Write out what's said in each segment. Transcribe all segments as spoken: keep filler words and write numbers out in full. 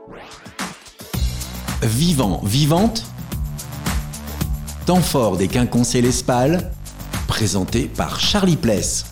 Vivant, vivante. Temps fort des Quinconces et l'Espal, présenté par Charlie Pless.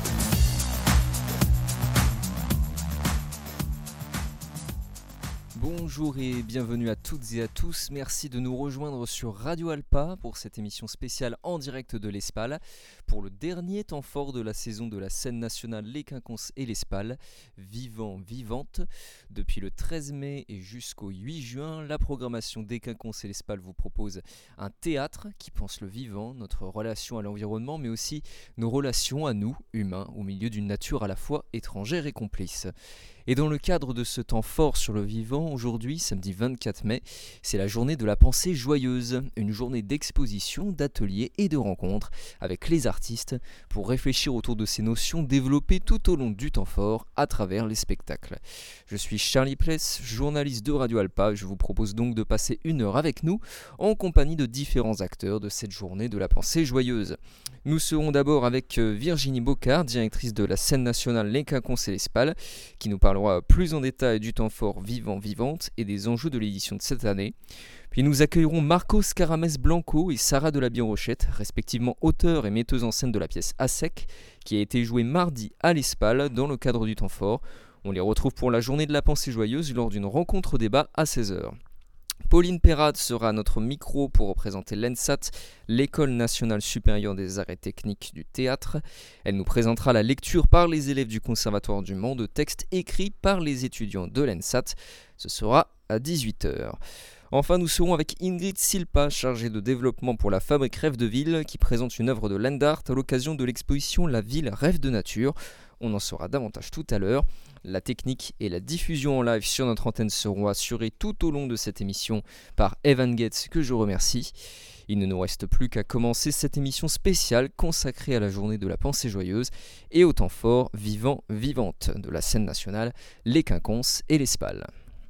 Bonjour et bienvenue à toutes et à tous, merci de nous rejoindre sur Radio Alpa pour cette émission spéciale en direct de l'Espal, pour le dernier temps fort de la saison de la scène nationale Les Quinconces et l'Espal, Vivant, vivante. Depuis le treize mai et jusqu'au huit juin, la programmation des Quinconces et l'Espal vous propose un théâtre qui pense le vivant, notre relation à l'environnement, mais aussi nos relations à nous, humains, au milieu d'une nature à la fois étrangère et complice. Et dans le cadre de ce temps fort sur le vivant, aujourd'hui, samedi vingt-quatre mai, c'est la journée de la pensée joyeuse, une journée d'exposition, d'ateliers et de rencontres avec les artistes pour réfléchir autour de ces notions développées tout au long du temps fort à travers les spectacles. Je suis Charlie Pless, journaliste de Radio Alpa, je vous propose donc de passer une heure avec nous en compagnie de différents acteurs de cette journée de la pensée joyeuse. Nous serons d'abord avec Virginie Bocard, directrice de la scène nationale Les Quinconces et l'Espal, qui nous parlera plus en détail du temps fort Vivant Vivante et des enjeux de l'édition de cette année. Puis nous accueillerons Marcos Caramès Blanco et Sarah de la Birochette, respectivement auteurs et metteuses en scène de la pièce À Sec, qui a été jouée mardi à l'Espal dans le cadre du temps fort. On les retrouve pour la journée de la pensée joyeuse lors d'une rencontre débat à seize heures. Pauline Perrade sera à notre micro pour représenter l'ENSAT, l'École nationale supérieure des arts et techniques du théâtre. Elle nous présentera la lecture par les élèves du Conservatoire du Mans de textes écrits par les étudiants de l'ENSAT. Ce sera à dix-huit heures. Enfin, nous serons avec Ingrid Silpa, chargée de développement pour la Fabrique Rêve de Ville, qui présente une œuvre de land art à l'occasion de l'exposition La Ville Rêve de Nature. On en saura davantage tout à l'heure. La technique et la diffusion en live sur notre antenne seront assurées tout au long de cette émission par Evan Getz, que je remercie. Il ne nous reste plus qu'à commencer cette émission spéciale consacrée à la journée de la pensée joyeuse et au temps fort Vivant Vivante de la scène nationale Les Quinconces et l'Espal.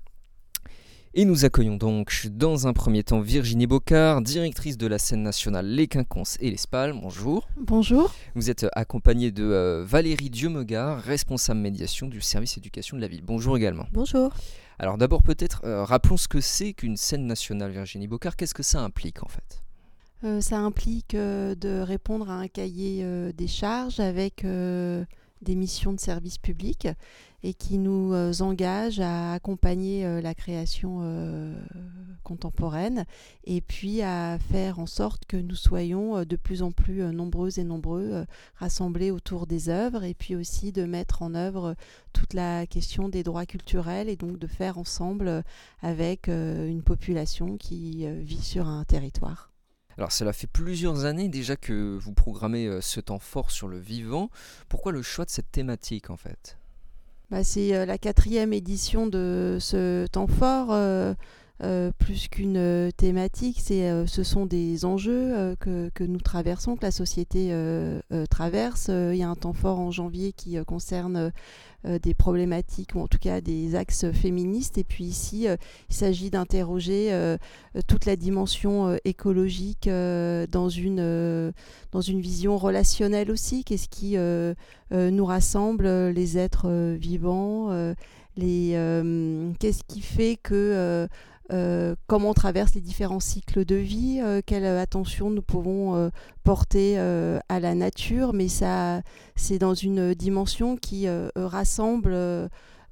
Et nous accueillons donc dans un premier temps Virginie Bocard, directrice de la scène nationale Les Quinconces et l'Espal. Bonjour. Bonjour. Vous êtes accompagnée de euh, Valérie Dieumegar, responsable médiation du service éducation de la ville. Bonjour également. Bonjour. Alors d'abord peut-être euh, rappelons ce que c'est qu'une scène nationale, Virginie Bocard. Qu'est-ce que ça implique en fait ? Euh, ça implique euh, de répondre à un cahier euh, des charges avec euh, des missions de service public et qui nous euh, engage à accompagner euh, la création euh, contemporaine et puis à faire en sorte que nous soyons euh, de plus en plus euh, nombreuses et nombreux euh, rassemblés autour des œuvres et puis aussi de mettre en œuvre euh, toute la question des droits culturels et donc de faire ensemble euh, avec euh, une population qui euh, vit sur un territoire. Alors cela fait plusieurs années déjà que vous programmez euh, ce temps fort sur le vivant. Pourquoi le choix de cette thématique en fait ? Bah, c'est euh, la quatrième édition de ce temps fort, euh, euh, plus qu'une euh, thématique, c'est, euh, ce sont des enjeux euh, que, que nous traversons, que la société euh, euh, traverse. Euh, il y a un temps fort en janvier qui euh, concerne euh, des problématiques, ou en tout cas des axes féministes. Et puis ici, euh, il s'agit d'interroger euh, toute la dimension euh, écologique euh, dans, une, euh, dans une vision relationnelle aussi. Qu'est-ce qui euh, euh, nous rassemble, euh, les êtres euh, vivants euh, les, euh, Qu'est-ce qui fait que... Euh, Euh, comment on traverse les différents cycles de vie, euh, quelle attention nous pouvons euh, porter euh, à la nature, mais ça, c'est dans une dimension qui euh, rassemble euh,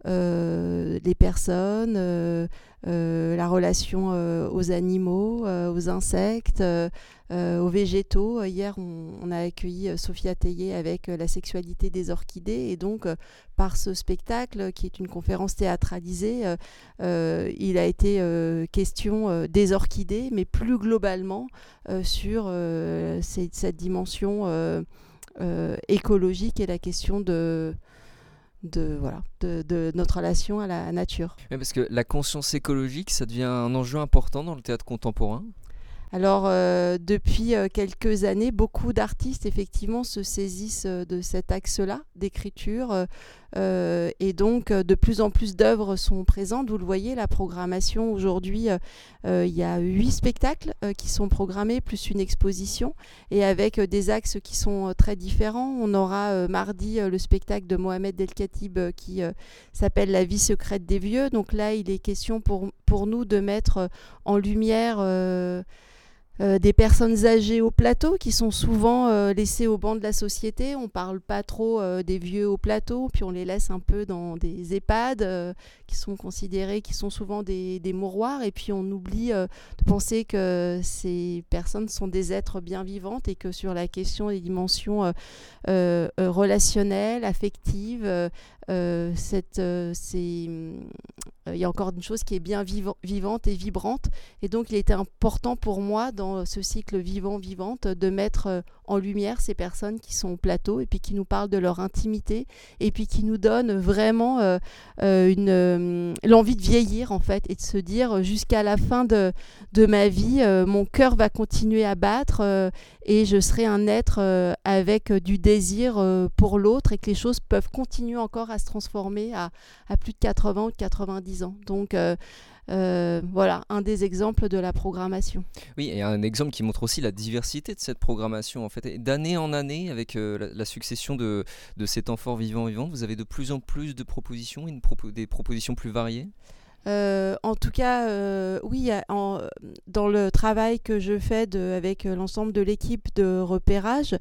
euh, les personnes, euh, euh, la relation euh, aux animaux, euh, aux insectes, euh, euh, aux végétaux. Hier, on, on a accueilli Sophia Teillet avec euh, la sexualité des orchidées et donc euh, par ce spectacle qui est une conférence théâtralisée, euh, euh, il a été euh, question euh, des orchidées, mais plus globalement euh, sur euh, cette, cette dimension euh, euh, écologique et la question de De, voilà, de, de notre relation à la nature. Mais parce que la conscience écologique, ça devient un enjeu important dans le théâtre contemporain. Alors, euh, depuis euh, quelques années, beaucoup d'artistes, effectivement, se saisissent euh, de cet axe-là d'écriture, euh, Euh, et donc, de plus en plus d'œuvres sont présentes. Vous le voyez, la programmation aujourd'hui, euh, il y a huit spectacles euh, qui sont programmés, plus une exposition, et avec euh, des axes qui sont euh, très différents. On aura euh, mardi euh, le spectacle de Mohamed Delkatib euh, qui euh, s'appelle La vie secrète des vieux. Donc là, il est question pour, pour nous de mettre euh, en lumière euh, Euh, des personnes âgées au plateau qui sont souvent euh, laissées au banc de la société. On ne parle pas trop euh, des vieux au plateau, puis on les laisse un peu dans des EHPAD euh, qui sont considérés, qui sont souvent des, des mouroirs, et puis on oublie euh, de penser que ces personnes sont des êtres bien vivantes et que sur la question des dimensions euh, euh, relationnelles, affectives, euh, euh, cette, euh, c'est, euh, il y a encore une chose qui est bien vivant, vivante et vibrante, et donc il était important pour moi dans ce cycle vivant-vivante de mettre en lumière ces personnes qui sont au plateau et puis qui nous parlent de leur intimité et puis qui nous donnent vraiment euh, euh, une, euh, l'envie de vieillir en fait, et de se dire jusqu'à la fin de, de ma vie, euh, mon cœur va continuer à battre euh, et je serai un être euh, avec du désir euh, pour l'autre, et que les choses peuvent continuer encore à se transformer à, à plus de quatre-vingts ou de quatre-vingt-dix ans. Donc euh, Euh, voilà, un des exemples de la programmation. Oui, et un exemple qui montre aussi la diversité de cette programmation, en fait. Et d'année en année, avec euh, la, la succession de, de ces temps forts vivants-vivants, vous avez de plus en plus de propositions, une propo- des propositions plus variées ? Euh, en tout cas, euh, oui, en, dans le travail que je fais de, avec l'ensemble de l'équipe de repérage,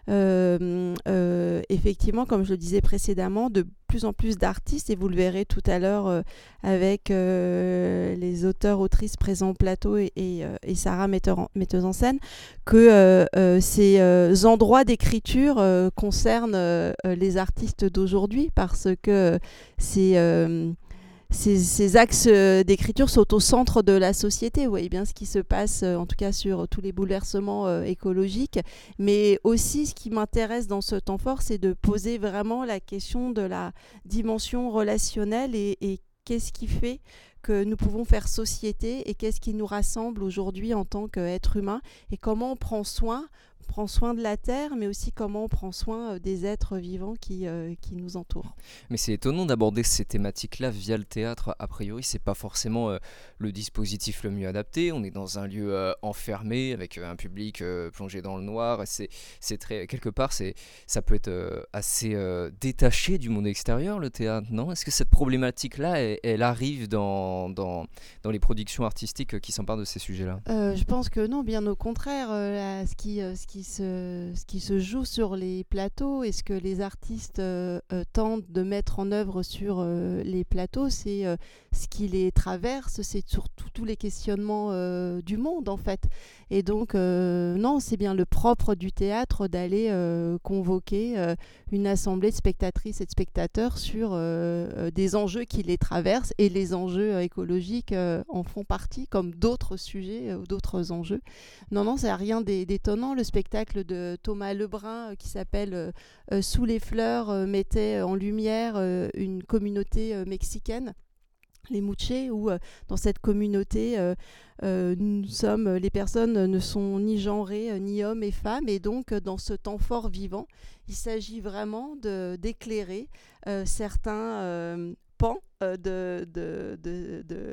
euh, euh, effectivement, comme je le disais précédemment, de plus en plus d'artistes, et vous le verrez tout à l'heure euh, avec euh, les auteurs, autrices présents au plateau et, et, euh, et Sarah, metteur en, metteuse en scène, que euh, euh, ces euh, endroits d'écriture euh, concernent euh, les artistes d'aujourd'hui, parce que c'est... Euh, Ces, ces axes d'écriture sont au centre de la société. Vous voyez bien ce qui se passe, en tout cas sur tous les bouleversements euh, écologiques. Mais aussi, ce qui m'intéresse dans ce temps fort, c'est de poser vraiment la question de la dimension relationnelle et, et qu'est-ce qui fait que nous pouvons faire société et qu'est-ce qui nous rassemble aujourd'hui en tant qu'être humain, et comment on prend soin prend soin de la Terre, mais aussi comment on prend soin des êtres vivants qui, euh, qui nous entourent. Mais c'est étonnant d'aborder ces thématiques-là via le théâtre. A priori, c'est pas forcément euh, le dispositif le mieux adapté. On est dans un lieu euh, enfermé, avec euh, un public euh, plongé dans le noir. C'est, c'est très, quelque part, c'est, ça peut être euh, assez euh, détaché du monde extérieur, le théâtre, non ? Est-ce que cette problématique-là, elle, elle arrive dans, dans, dans les productions artistiques qui s'emparent de ces sujets-là ? euh, Je pense que non, bien au contraire. Euh, là, ce qui, euh, ce qui Se, ce qui se joue sur les plateaux et ce que les artistes euh, euh, tentent de mettre en œuvre sur euh, les plateaux, c'est euh, ce qui les traverse, c'est surtout tous les questionnements euh, du monde en fait. Et donc euh, non, c'est bien le propre du théâtre d'aller euh, convoquer euh, une assemblée de spectatrices et de spectateurs sur euh, des enjeux qui les traversent, et les enjeux écologiques euh, en font partie, comme d'autres sujets ou euh, d'autres enjeux. Non, non, c'est rien d'étonnant. Le spectacle de Thomas Lebrun euh, qui s'appelle euh, euh, Sous les fleurs euh, mettait en lumière euh, une communauté euh, mexicaine, les Muche, où euh, dans cette communauté euh, euh, nous sommes, les personnes ne sont ni genrées, euh, ni hommes et femmes, et donc euh, dans ce temps fort vivant, il s'agit vraiment de, d'éclairer euh, certains euh, pans euh, de, de, de, de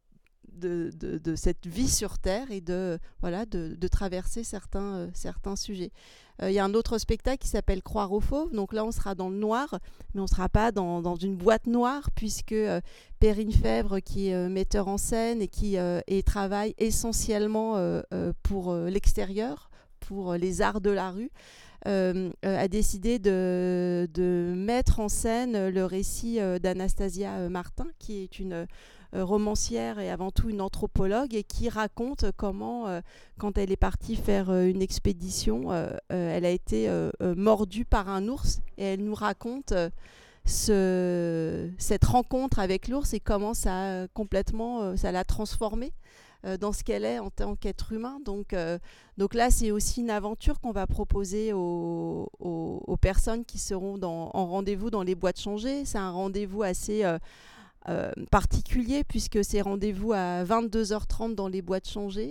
De, de, de cette vie sur Terre, et de, voilà, de, de traverser certains, euh, certains sujets. Il euh, y a un autre spectacle qui s'appelle Croire aux fauves. Donc là, on sera dans le noir, mais on ne sera pas dans, dans une boîte noire, puisque euh, Perrine Fèvre, qui est euh, metteur en scène et qui euh, et travaille essentiellement euh, euh, pour euh, l'extérieur, pour euh, les arts de la rue, Euh, euh, a décidé de, de mettre en scène le récit euh, d'Anastasia euh, Martin, qui est une euh, romancière et avant tout une anthropologue, et qui raconte comment, euh, quand elle est partie faire euh, une expédition, euh, euh, elle a été euh, euh, mordue par un ours, et elle nous raconte euh, ce, cette rencontre avec l'ours et comment ça a complètement, euh, ça l'a transformée dans ce qu'elle est en tant qu'être humain. Donc, euh, donc là, c'est aussi une aventure qu'on va proposer aux, aux, aux personnes qui seront dans, en rendez-vous dans les boîtes changées. C'est un rendez-vous assez euh, euh, particulier, puisque c'est rendez-vous à vingt-deux heures trente dans les boîtes changées.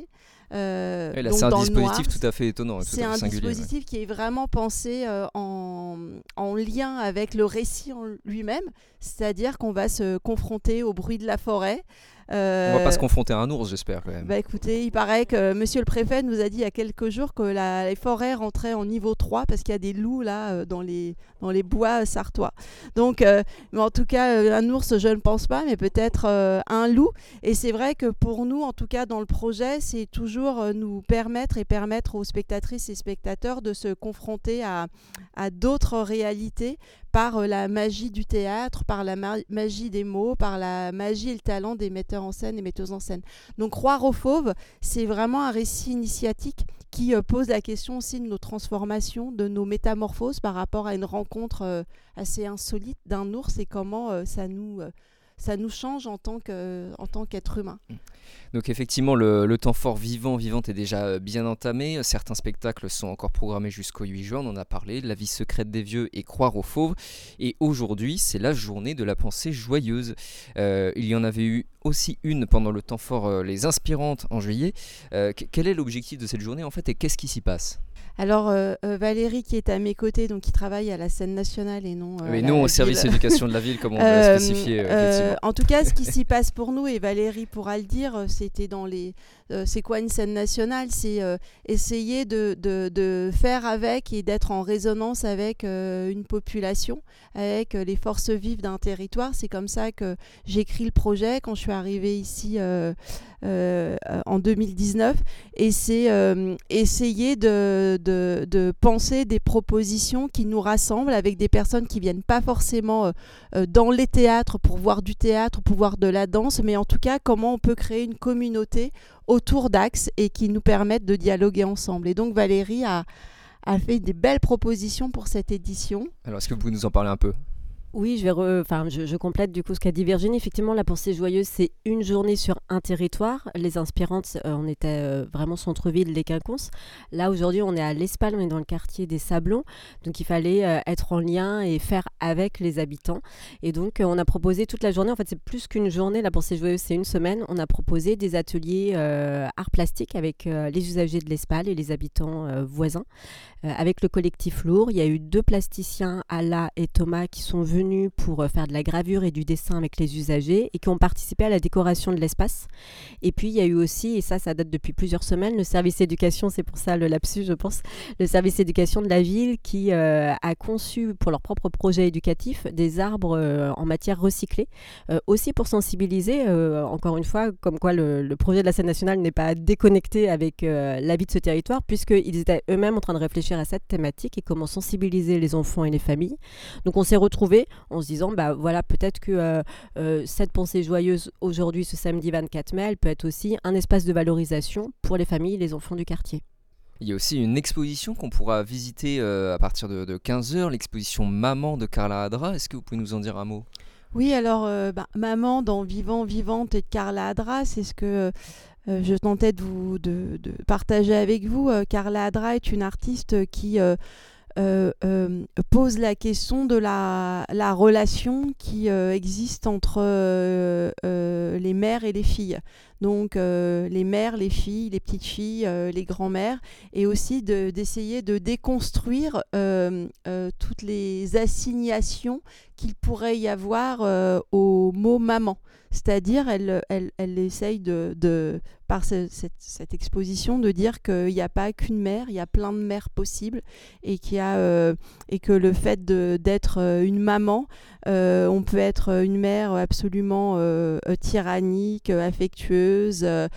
Euh, Et là, donc c'est un dans le dispositif noir. tout à fait étonnant, tout C'est à fait un singulier. dispositif Ouais. qui est vraiment pensé euh, en, en lien avec le récit en lui-même, c'est-à-dire qu'on va se confronter au bruit de la forêt. Euh... On va pas se Euh, confronter à un ours, j'espère quand même. Bah écoutez, il paraît que monsieur le préfet nous a dit il y a quelques jours que la, les forêts rentraient en niveau trois parce qu'il y a des loups là euh, dans les, dans les bois sartois. Donc, euh, mais en tout cas, euh, un ours, je ne pense pas, mais peut-être euh, un loup. Et c'est vrai que pour nous, en tout cas dans le projet, c'est toujours euh, nous permettre et permettre aux spectatrices et spectateurs de se confronter à, à d'autres réalités par euh, la magie du théâtre, par la ma- magie des mots, par la magie et le talent des metteurs en scène et metteuses en scène. Donc Croire aux fauves, c'est vraiment un récit initiatique qui euh, pose la question aussi de nos transformations, de nos métamorphoses par rapport à une rencontre euh, assez insolite d'un ours et comment euh, ça nous... Euh, ça nous change en tant, que, en tant qu'être humain. Donc effectivement, le, le temps fort vivant, vivante est déjà bien entamé. Certains spectacles sont encore programmés jusqu'au huit juin, on en a parlé, La vie secrète des vieux et Croire aux fauves. Et aujourd'hui, c'est la journée de la pensée joyeuse. Euh, il y en avait eu aussi une pendant le temps fort, euh, les inspirantes en juillet. Euh, quel est l'objectif de cette journée en fait et qu'est-ce qui s'y passe ? Alors euh, euh, Valérie qui est à mes côtés, donc qui travaille à la scène nationale et non euh, oui, à nous la au service ville. éducation de la ville, comme on Euh, l'a spécifié. Euh, euh, en tout cas, ce qui s'y passe pour nous, et Valérie pourra le dire, c'était dans les... Euh, c'est quoi une scène nationale ? C'est euh, essayer de, de, de faire avec et d'être en résonance avec euh, une population, avec euh, les forces vives d'un territoire. C'est comme ça que j'écris le projet quand je suis arrivée ici euh, euh, en deux mille dix-neuf. Et c'est euh, essayer de, de, de penser des propositions qui nous rassemblent avec des personnes qui viennent pas forcément euh, dans les théâtres pour voir du théâtre, pour voir de la danse, mais en tout cas comment on peut créer une communauté autour d'axes et qui nous permettent de dialoguer ensemble. Et donc Valérie a, a fait des belles propositions pour cette édition. Alors est-ce que vous pouvez nous en parler un peu ? Oui, je, vais re... enfin, je, je complète du coup ce qu'a dit Virginie. Effectivement, la pensée joyeuse, c'est une journée sur un territoire. Les inspirantes, euh, on était euh, vraiment centre-ville, les Quinconces. Là, aujourd'hui, on est à l'Espal, on est dans le quartier des Sablons. Donc, il fallait euh, être en lien et faire avec les habitants. Et donc, euh, on a proposé toute la journée. En fait, c'est plus qu'une journée. La pensée joyeuse, c'est une semaine. On a proposé des ateliers euh, art plastique avec euh, les usagers de l'Espal et les habitants euh, voisins. Euh, avec le collectif Lourd, il y a eu deux plasticiens, Ala et Thomas, qui sont venus pour faire de la gravure et du dessin avec les usagers et qui ont participé à la décoration de l'espace. Et puis il y a eu aussi, et ça ça date depuis plusieurs semaines, le service éducation, c'est pour ça le lapsus je pense, le service éducation de la ville qui euh, a conçu pour leur propre projet éducatif des arbres euh, en matière recyclée, euh, aussi pour sensibiliser, euh, encore une fois, comme quoi le, le projet de la scène nationale n'est pas déconnecté avec euh, la vie de ce territoire, puisqu'ils étaient eux-mêmes en train de réfléchir à cette thématique et comment sensibiliser les enfants et les familles. Donc on s'est retrouvés en se disant, bah voilà, peut-être que euh, euh, cette pensée joyeuse aujourd'hui, ce samedi vingt-quatre mai, elle peut être aussi un espace de valorisation pour les familles et les enfants du quartier. Il y a aussi une exposition qu'on pourra visiter euh, à partir de, de quinze heures, l'exposition Maman de Carla Adra. Est-ce que vous pouvez nous en dire un mot ? Oui, alors euh, bah, Maman dans Vivant, Vivante et de Carla Adra, c'est ce que euh, je tentais de, vous, de, de partager avec vous. Euh, Carla Adra est une artiste qui... Euh, Euh, euh, pose la question de la, la relation qui euh, existe entre euh, euh, les mères et les filles. Donc euh, les mères, les filles, les petites filles, euh, les grands-mères, et aussi de, d'essayer de déconstruire euh, euh, toutes les assignations qu'il pourrait y avoir euh, au mot maman. C'est-à-dire, elle, elle, elle essaye de, de par ce, cette, cette exposition, de dire qu'il n'y a pas qu'une mère, il y a plein de mères possibles, et, qu'il y a, euh, et que le fait de, d'être une maman, euh, on peut être une mère absolument euh, tyrannique, affectueuse, euh,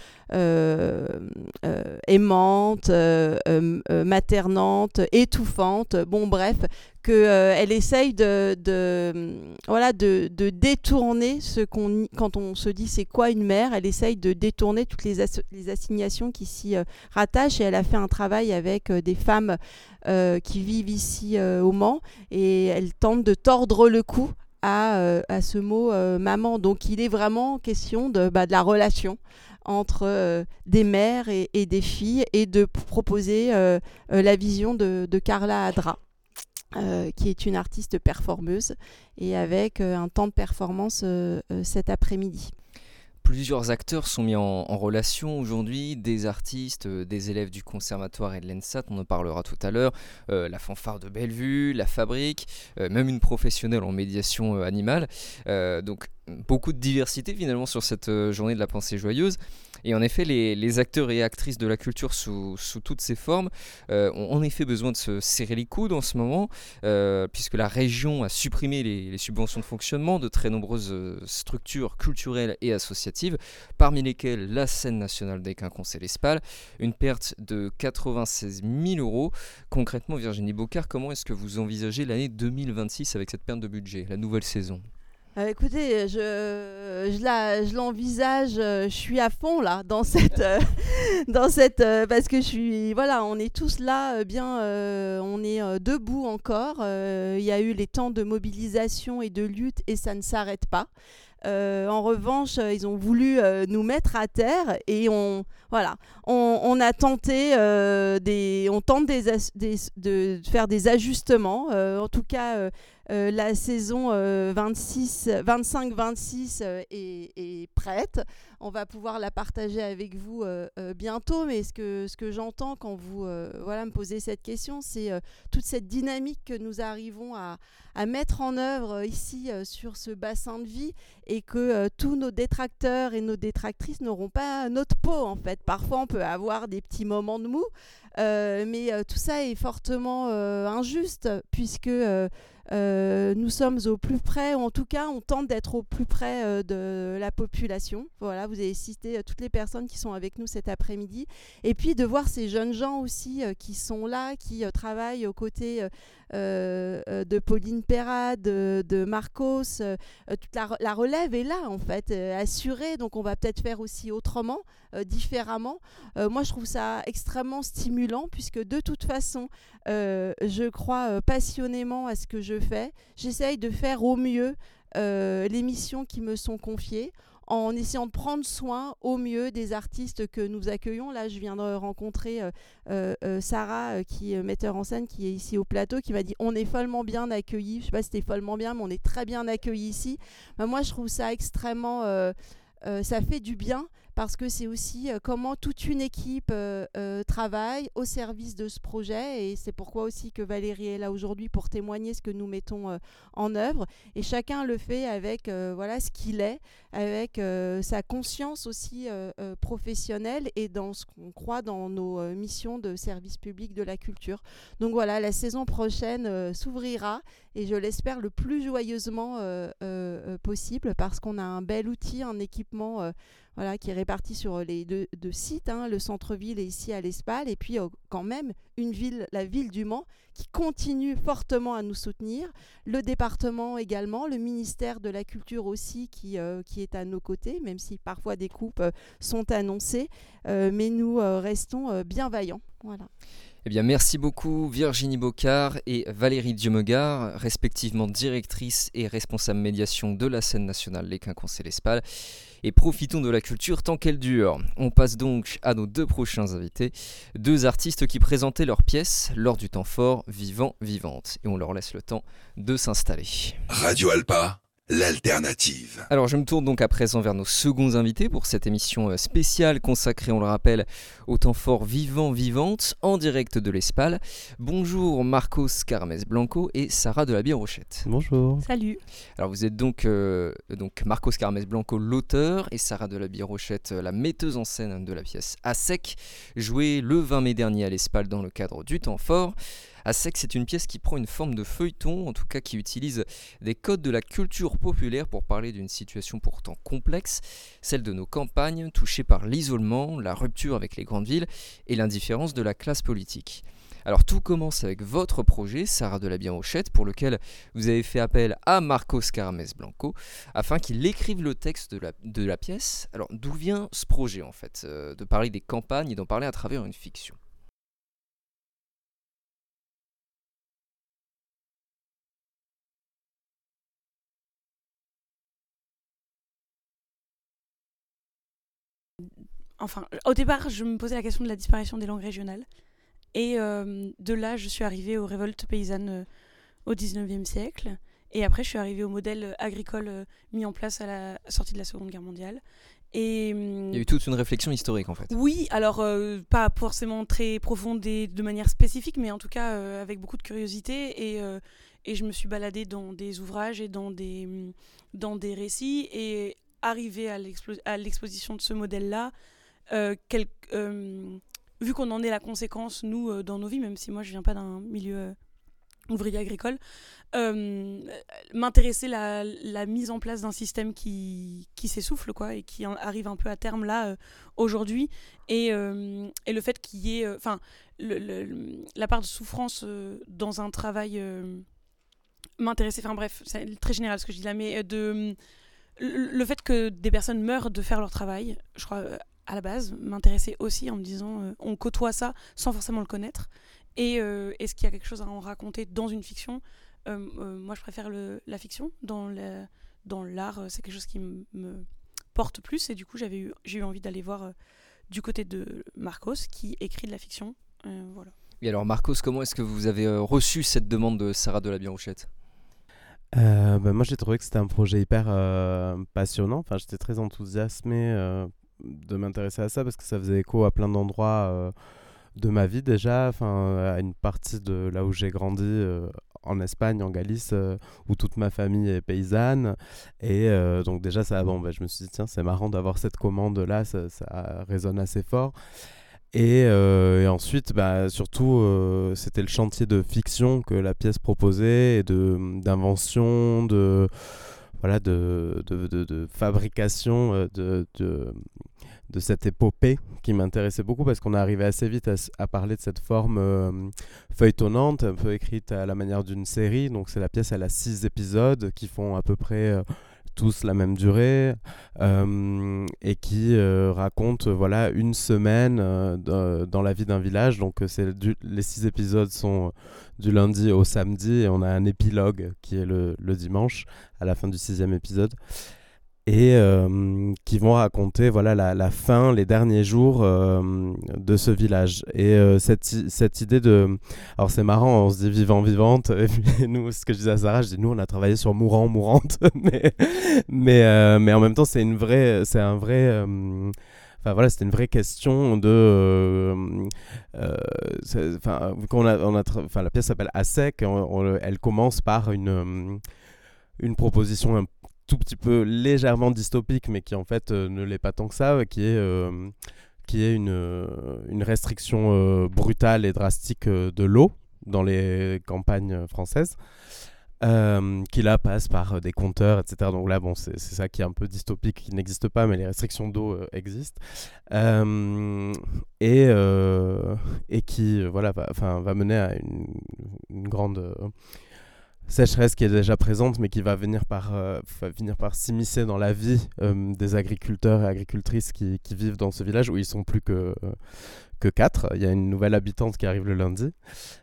euh, aimante, euh, euh, maternante, étouffante, bon bref, qu'elle euh, essaye de, de, voilà, de, de détourner ce qu'on, quand on se dit c'est quoi une mère, elle essaye de détourner toutes les, as, les assignations qui s'y euh, rattachent, et elle a fait un travail avec euh, des femmes euh, qui vivent ici euh, au Mans, et elle tente de tordre le cou à, euh, à ce mot euh, maman. Donc il est vraiment question de, bah, de la relation entre euh, des mères et, et des filles, et de proposer euh, euh, la vision de, de Carla Adra. Euh, qui est une artiste performeuse, et avec euh, un temps de performance euh, euh, cet après-midi. Plusieurs acteurs sont mis en, en relation aujourd'hui, des artistes, euh, des élèves du conservatoire et de l'ENSAT, on en parlera tout à l'heure, euh, la fanfare de Bellevue, la fabrique, euh, même une professionnelle en médiation euh, animale. Euh, donc beaucoup de diversité finalement sur cette euh, journée de la pensée joyeuse. Et en effet, les, les acteurs et actrices de la culture sous, sous toutes ses formes euh, ont en effet besoin de se serrer les coudes en ce moment, euh, puisque la région a supprimé les, les subventions de fonctionnement de très nombreuses euh, structures culturelles et associatives, parmi lesquelles la scène nationale des Quinconces et l'Espal, une perte de quatre-vingt-seize mille euros. Concrètement, Virginie Bocard, comment est-ce que vous envisagez l'année deux mille vingt-six avec cette perte de budget, la nouvelle saison ? Euh, écoutez, je, je, la, je l'envisage, euh, je suis à fond là dans cette, euh, dans cette, euh, parce que je suis, voilà, on est tous là, euh, bien, euh, on est euh, debout encore. Euh, Il y a eu les temps de mobilisation et de lutte et ça ne s'arrête pas. Euh, en revanche, euh, ils ont voulu euh, nous mettre à terre et on, voilà, on, on a tenté euh, des, on tente des, as- des, de faire des ajustements. Euh, en tout cas, euh, euh, la saison euh, vingt-six, vingt-cinq vingt-six euh, est, est prête. On va pouvoir la partager avec vous euh, euh, bientôt. Mais ce que, ce que j'entends quand vous euh, voilà, me posez cette question, c'est euh, toute cette dynamique que nous arrivons à, à mettre en œuvre euh, ici euh, sur ce bassin de vie et que euh, tous nos détracteurs et nos détractrices n'auront pas notre peau en fait. Parfois on peut avoir des petits moments de mou, euh, mais euh, tout ça est fortement euh, injuste puisque euh, euh, nous sommes au plus près, ou en tout cas on tente d'être au plus près euh, de la population. Voilà, vous avez cité euh, toutes les personnes qui sont avec nous cet après-midi et puis de voir ces jeunes gens aussi euh, qui sont là, qui euh, travaillent aux côtés euh, euh, de Pauline Perra, de, de Marcos, euh, toute la, la relève est là en fait, euh, assurée, donc on va peut-être faire aussi autrement, euh, différemment. Euh, moi je trouve ça extrêmement stimulant puisque de toute façon euh, je crois euh, passionnément à ce que je fais. J'essaye de faire au mieux euh, les missions qui me sont confiées en essayant de prendre soin au mieux des artistes que nous accueillons. Là, je viens de rencontrer euh, euh, Sarah, euh, qui est metteur en scène, qui est ici au plateau, qui m'a dit « On est follement bien accueillis ». Je ne sais pas si c'était follement bien, mais on est très bien accueillis ici. Ben, moi, je trouve ça extrêmement... Euh, euh, ça fait du bien parce que c'est aussi euh, comment toute une équipe euh, euh, travaille au service de ce projet et c'est pourquoi aussi que Valérie est là aujourd'hui pour témoigner ce que nous mettons euh, en œuvre et chacun le fait avec euh, voilà, ce qu'il est, avec euh, sa conscience aussi euh, euh, professionnelle et dans ce qu'on croit dans nos euh, missions de service public de la culture. Donc voilà, la saison prochaine euh, s'ouvrira et je l'espère le plus joyeusement euh, euh, possible parce qu'on a un bel outil, un équipement euh, voilà, qui est réparti sur les deux, deux sites, hein, le centre-ville et ici à l'Espal, et puis euh, quand même une ville, la ville du Mans, qui continue fortement à nous soutenir, le département également, le ministère de la Culture aussi qui, euh, qui est à nos côtés, même si parfois des coupes euh, sont annoncées, euh, mais nous euh, restons euh, bien vaillants. Voilà. Eh bien, merci beaucoup Virginie Bocard et Valérie Diomegard, respectivement directrice et responsable médiation de la scène nationale Les Quinconces et l'Espal. Et profitons de la culture tant qu'elle dure. On passe donc à nos deux prochains invités, deux artistes qui présentaient leurs pièces lors du temps fort Vivant Vivante. Et on leur laisse le temps de s'installer. Radio Alpa, l'alternative. Alors je me tourne donc à présent vers nos seconds invités pour cette émission spéciale consacrée, on le rappelle, au temps fort Vivant Vivante en direct de l'Espal. Bonjour Marcos Carmes Blanco et Sarah de la Bière-Rochette. Bonjour. Salut. Alors vous êtes donc, euh, donc Marcos Carmes Blanco l'auteur et Sarah de la Bière-Rochette la metteuse en scène de la pièce À Sec, jouée le vingt mai dernier à l'Espal dans le cadre du temps fort. À Sec, c'est une pièce qui prend une forme de feuilleton, en tout cas qui utilise des codes de la culture populaire pour parler d'une situation pourtant complexe, celle de nos campagnes touchées par l'isolement, la rupture avec les grandes villes et l'indifférence de la classe politique. Alors tout commence avec votre projet, Sarah de la Bière-Rochette, pour lequel vous avez fait appel à Marcos Carmes Blanco afin qu'il écrive le texte de la, de la pièce. Alors d'où vient ce projet en fait, euh, de parler des campagnes et d'en parler à travers une fiction ? Enfin, au départ, je me posais la question de la disparition des langues régionales. Et euh, de là, je suis arrivée aux révoltes paysannes euh, au dix-neuvième siècle. Et après, je suis arrivée au modèle agricole euh, mis en place à la sortie de la Seconde Guerre mondiale. Et, Il y a eu toute une réflexion historique en fait. Oui, alors euh, pas forcément très profonde et de manière spécifique, mais en tout cas euh, avec beaucoup de curiosité. Et, euh, et je me suis baladée dans des ouvrages et dans des, dans des récits. Et arrivée à, l'expo- à l'exposition de ce modèle-là, euh, quel, euh, vu qu'on en est la conséquence, nous, euh, dans nos vies, même si moi je viens pas d'un milieu euh, ouvrier agricole, euh, m'intéresser à la, la mise en place d'un système qui, qui s'essouffle quoi, et qui en, arrive un peu à terme là euh, aujourd'hui, et, euh, et le fait qu'il y ait enfin le, le, la part de souffrance euh, dans un travail euh, m'intéressait, enfin bref, c'est très général ce que je dis là, mais de, le, le fait que des personnes meurent de faire leur travail, je crois euh, à la base m'intéressait aussi, en me disant euh, on côtoie ça sans forcément le connaître. Et euh, est-ce qu'il y a quelque chose à en raconter dans une fiction ? euh, euh, Moi, je préfère le, la fiction. Dans, le, dans l'art, c'est quelque chose qui m- me porte plus. Et du coup, j'avais eu, j'ai eu envie d'aller voir euh, du côté de Marcos, qui écrit de la fiction. Euh, voilà. Et alors, Marcos, comment est-ce que vous avez euh, reçu cette demande de Sarah de la Bien-Rouchette ? euh, bah, Moi, j'ai trouvé que c'était un projet hyper euh, passionnant. Enfin, j'étais très enthousiasmé euh, de m'intéresser à ça parce que ça faisait écho à plein d'endroits euh, de ma vie déjà, enfin à une partie de là où j'ai grandi euh, en Espagne, en Galice, euh, où toute ma famille est paysanne, et euh, donc déjà ça, bon, bah, je me suis dit tiens c'est marrant d'avoir cette commande là, ça, ça résonne assez fort. Et, euh, et ensuite, bah, surtout, euh, c'était le chantier de fiction que la pièce proposait, et de, d'invention, de, voilà, de, de, de, de fabrication euh, de, de, de cette épopée qui m'intéressait beaucoup, parce qu'on est arrivé assez vite à, à parler de cette forme euh, feuilletonnante, un peu écrite à la manière d'une série. Donc c'est la pièce, elle a six épisodes qui font à peu près... Euh, tous la même durée, euh, et qui euh, raconte euh, voilà, une semaine euh, d- dans la vie d'un village. Donc c'est du, les six épisodes sont du lundi au samedi, et on a un épilogue qui est le, le dimanche à la fin du sixième épisode, et euh, qui vont raconter voilà, la, la fin, les derniers jours euh, de ce village. Et euh, cette, cette idée de... Alors c'est marrant, on se dit vivant, vivante, et puis nous, ce que je disais à Sarah, je dis nous on a travaillé sur mourant, mourante, mais, mais, euh, mais en même temps c'est, une vraie, c'est un vrai... Euh, Enfin voilà, c'était une vraie question de. Euh, euh, enfin, qu'on a, on a, enfin, la pièce s'appelle À sec. On, on, elle commence par une, une proposition un tout petit peu légèrement dystopique, mais qui en fait euh, ne l'est pas tant que ça, qui est, euh, qui est une, euh, une restriction euh, brutale et drastique euh, de l'eau dans les campagnes françaises. Euh, qui là passe par euh, des compteurs, et cetera. Donc là, bon, c'est, c'est ça qui est un peu dystopique, qui n'existe pas, mais les restrictions d'eau euh, existent. Euh, et, euh, et qui euh, voilà, va, va mener à une, une grande euh, sécheresse qui est déjà présente, mais qui va venir par, euh, va venir par s'immiscer dans la vie euh, des agriculteurs et agricultrices qui, qui vivent dans ce village, où ils sont plus que, euh, que quatre. Il y a une nouvelle habitante qui arrive le lundi.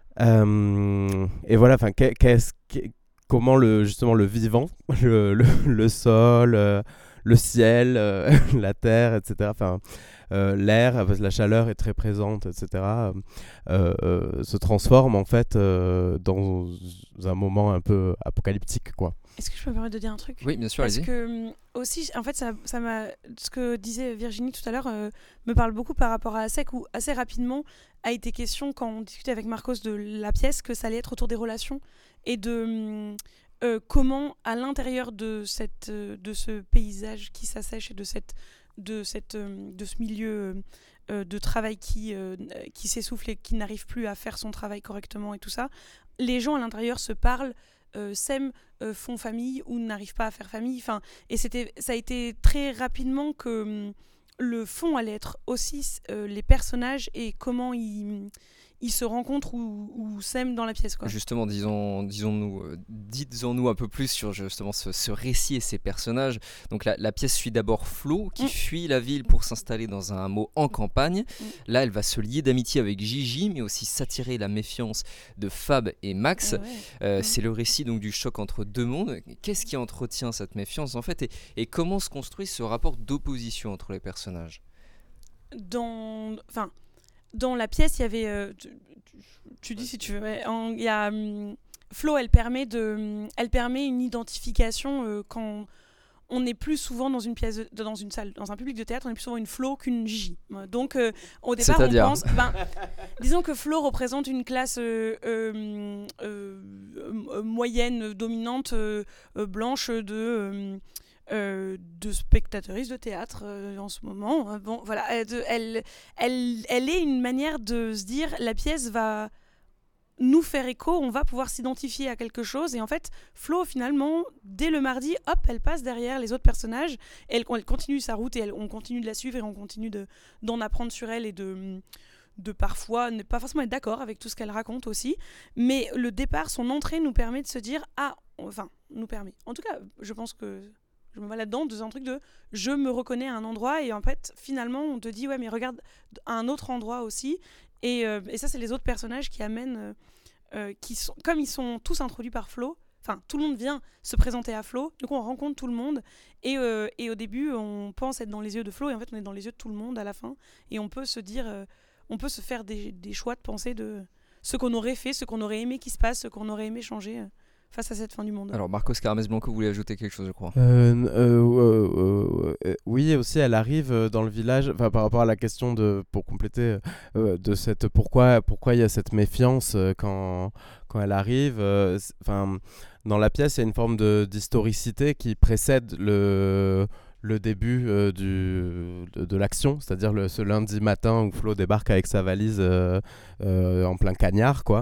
Euh, et voilà, qu'est-ce qu'est, comment le, justement le vivant, le, le, le sol, euh, le ciel, euh, la terre, et cetera. Enfin, euh, l'air, la chaleur est très présente, et cetera. Euh, euh, se transforme en fait euh, dans un moment un peu apocalyptique, quoi. Est-ce que je peux me permettre de dire un truc ? Oui, bien sûr, Parce allez-y. que aussi, en fait, ça, ça m'a, ce que disait Virginie tout à l'heure euh, me parle beaucoup par rapport à Sec, où assez rapidement a été question, quand on discutait avec Marcos de la pièce, que ça allait être autour des relations et de euh, comment, à l'intérieur de, cette, de ce paysage qui s'assèche et de, cette, de, cette, de ce milieu euh, de travail qui, euh, qui s'essouffle et qui n'arrive plus à faire son travail correctement et tout ça, les gens à l'intérieur se parlent, Euh, s'aiment, euh, font famille ou n'arrivent pas à faire famille. Enfin, et c'était, ça a été très rapidement que hum, le fond allait être aussi euh, les personnages et comment ils, ils se rencontrent ou, ou s'aiment dans la pièce, quoi. Justement, disons, disons-nous, euh, dites-en-nous un peu plus sur justement ce, ce récit et ces personnages. Donc la, la pièce suit d'abord Flo, qui Mm. fuit la ville pour s'installer dans un hameau en campagne. Mm. Là, elle va se lier d'amitié avec Gigi, mais aussi s'attirer la méfiance de Fab et Max. Ouais, ouais. Euh, Mm. C'est le récit donc du choc entre deux mondes. Qu'est-ce qui entretient cette méfiance en fait, et, et comment se construit ce rapport d'opposition entre les personnages ? Dans, enfin, dans la pièce, il y avait, euh, tu, tu, tu dis si tu veux, ouais, en- il y a hum, Flo, elle permet de, hum, elle permet une identification euh, quand on est plus souvent dans une pièce, de, dans une salle, dans un public de théâtre, on est plus souvent une Flo qu'une Gigi. Donc euh, au départ, C'est-à-dire on pense, ben, disons que Flo représente une classe euh, euh, euh, euh, moyenne, dominante, euh, euh, blanche de euh, euh, de spectatrices de théâtre euh, en ce moment. Bon, voilà, elle, elle, elle, elle est une manière de se dire la pièce va nous faire écho, on va pouvoir s'identifier à quelque chose. Et en fait, Flo, finalement, dès le mardi, hop, elle passe derrière les autres personnages, et elle, elle continue sa route, et elle, on continue de la suivre, et on continue de, d'en apprendre sur elle, et de, de parfois ne pas forcément être d'accord avec tout ce qu'elle raconte aussi. Mais le départ, son entrée nous permet de se dire, ah, enfin, nous permet. En tout cas, je pense que je me vois là-dedans, dans un truc de je me reconnais à un endroit, et en fait, finalement, on te dit, ouais, mais regarde à un autre endroit aussi. Et, euh, et ça, c'est les autres personnages qui amènent, euh, euh, qui sont, comme ils sont tous introduits par Flo, enfin, tout le monde vient se présenter à Flo, du coup, on rencontre tout le monde, et, euh, et au début, on pense être dans les yeux de Flo, et en fait, on est dans les yeux de tout le monde à la fin, et on peut se dire, euh, on peut se faire des, des choix de pensée de ce qu'on aurait fait, ce qu'on aurait aimé qu'il se passe, ce qu'on aurait aimé changer euh, face à cette fin du monde. Alors, Marcos Caramès Blanco voulait ajouter quelque chose, je crois. Euh, euh, euh, euh, oui, aussi, elle arrive dans le village, enfin, par rapport à la question de, pour compléter, euh, de cette pourquoi, pourquoi il y a cette méfiance euh, quand, quand elle arrive. Enfin, euh, dans la pièce, il y a une forme de, d'historicité qui précède le le début euh, du, de, de l'action, c'est-à-dire le, ce lundi matin où Flo débarque avec sa valise euh, euh, en plein cagnard, quoi.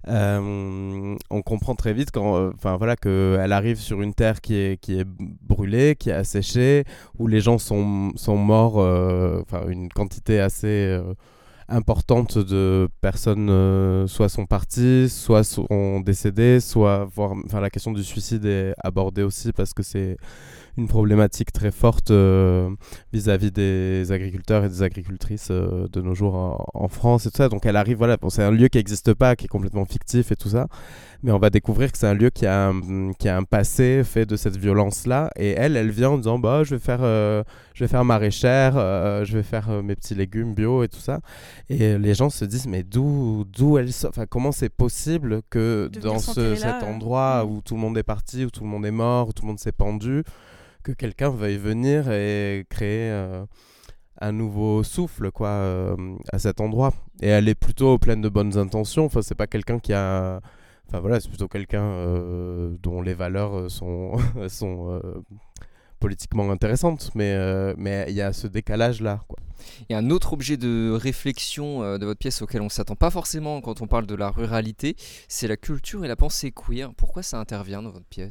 Euh, on comprend très vite quand, enfin euh, voilà, qu'elle arrive sur une terre qui est, qui est brûlée, qui est asséchée, où les gens sont, sont morts, enfin euh, une quantité assez euh, importante de personnes euh, soit sont parties, soit sont décédées, soit voire, enfin la question du suicide est abordée aussi parce que c'est une problématique très forte euh, vis-à-vis des agriculteurs et des agricultrices euh, de nos jours en, en France et tout ça. Donc elle arrive, voilà, bon, c'est un lieu qui n'existe pas, qui est complètement fictif et tout ça, mais on va découvrir que c'est un lieu qui a un, qui a un passé fait de cette violence-là. Et elle, elle vient en disant, bah, je vais faire, euh, je vais faire maraîchère, euh, je vais faire euh, mes petits légumes bio et tout ça. Et les gens se disent, mais d'où, d'où elle sort, enfin, comment c'est possible que de dans ce, cet là, endroit euh... où tout le monde est parti, où tout le monde est mort, où tout le monde s'est pendu, que quelqu'un veuille venir et créer euh, un nouveau souffle, quoi, euh, à cet endroit. Et elle est plutôt pleine de bonnes intentions. Enfin, c'est pas quelqu'un qui a... Enfin voilà, c'est plutôt quelqu'un euh, dont les valeurs sont, sont euh, politiquement intéressantes. Mais euh, mais il y a ce décalage-là, quoi. Il y a un autre objet de réflexion euh, de votre pièce auquel on ne s'attend pas forcément quand on parle de la ruralité, c'est la culture et la pensée queer. Pourquoi ça intervient dans votre pièce ?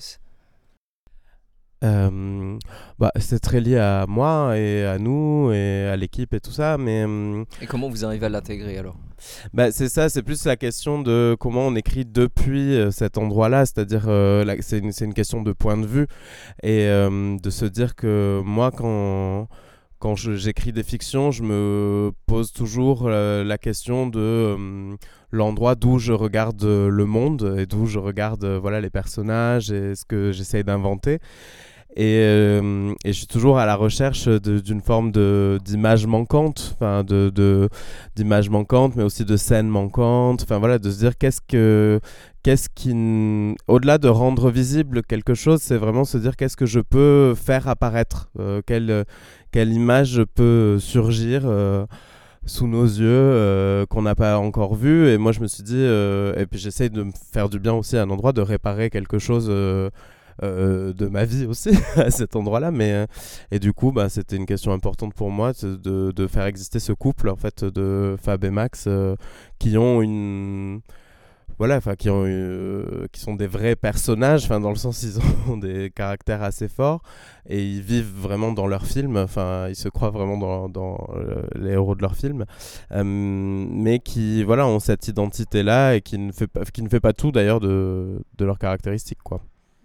Euh, bah, c'est très lié à moi et à nous et à l'équipe et tout ça, mais et comment vous arrivez à l'intégrer alors? Bah, c'est ça, c'est plus la question de comment on écrit depuis euh, cet endroit-là, c'est-à-dire euh, la, c'est, une, c'est une question de point de vue et euh, de se dire que moi quand quand je, j'écris des fictions, je me pose toujours euh, la question de euh, l'endroit d'où je regarde le monde et d'où je regarde euh, voilà, les personnages et ce que j'essaye d'inventer. Et, euh, et je suis toujours à la recherche de, d'une forme de, d'image manquante, enfin de, de, d'image manquante, mais aussi de scènes manquantes, enfin voilà, de se dire qu'est-ce que, qu'est-ce qui, au-delà de rendre visible quelque chose, c'est vraiment se dire qu'est-ce que je peux faire apparaître, euh, quelle, quelle image peut surgir euh, sous nos yeux euh, qu'on n'a pas encore vu. Et moi je me suis dit, euh, et puis j'essaye de me faire du bien aussi à un endroit, de réparer quelque chose euh, Euh, de ma vie aussi à cet endroit-là, mais euh, et du coup bah c'était une question importante pour moi de, de, de faire exister ce couple en fait de Fab et Max euh, qui ont une voilà enfin qui ont euh, qui sont des vrais personnages, enfin dans le sens ils ont des caractères assez forts et ils vivent vraiment dans leur film, enfin ils se croient vraiment dans, dans euh, les héros de leur film, euh, mais qui voilà ont cette identité là et qui ne fait pas qui ne fait pas tout d'ailleurs de de leurs caractéristiques, quoi.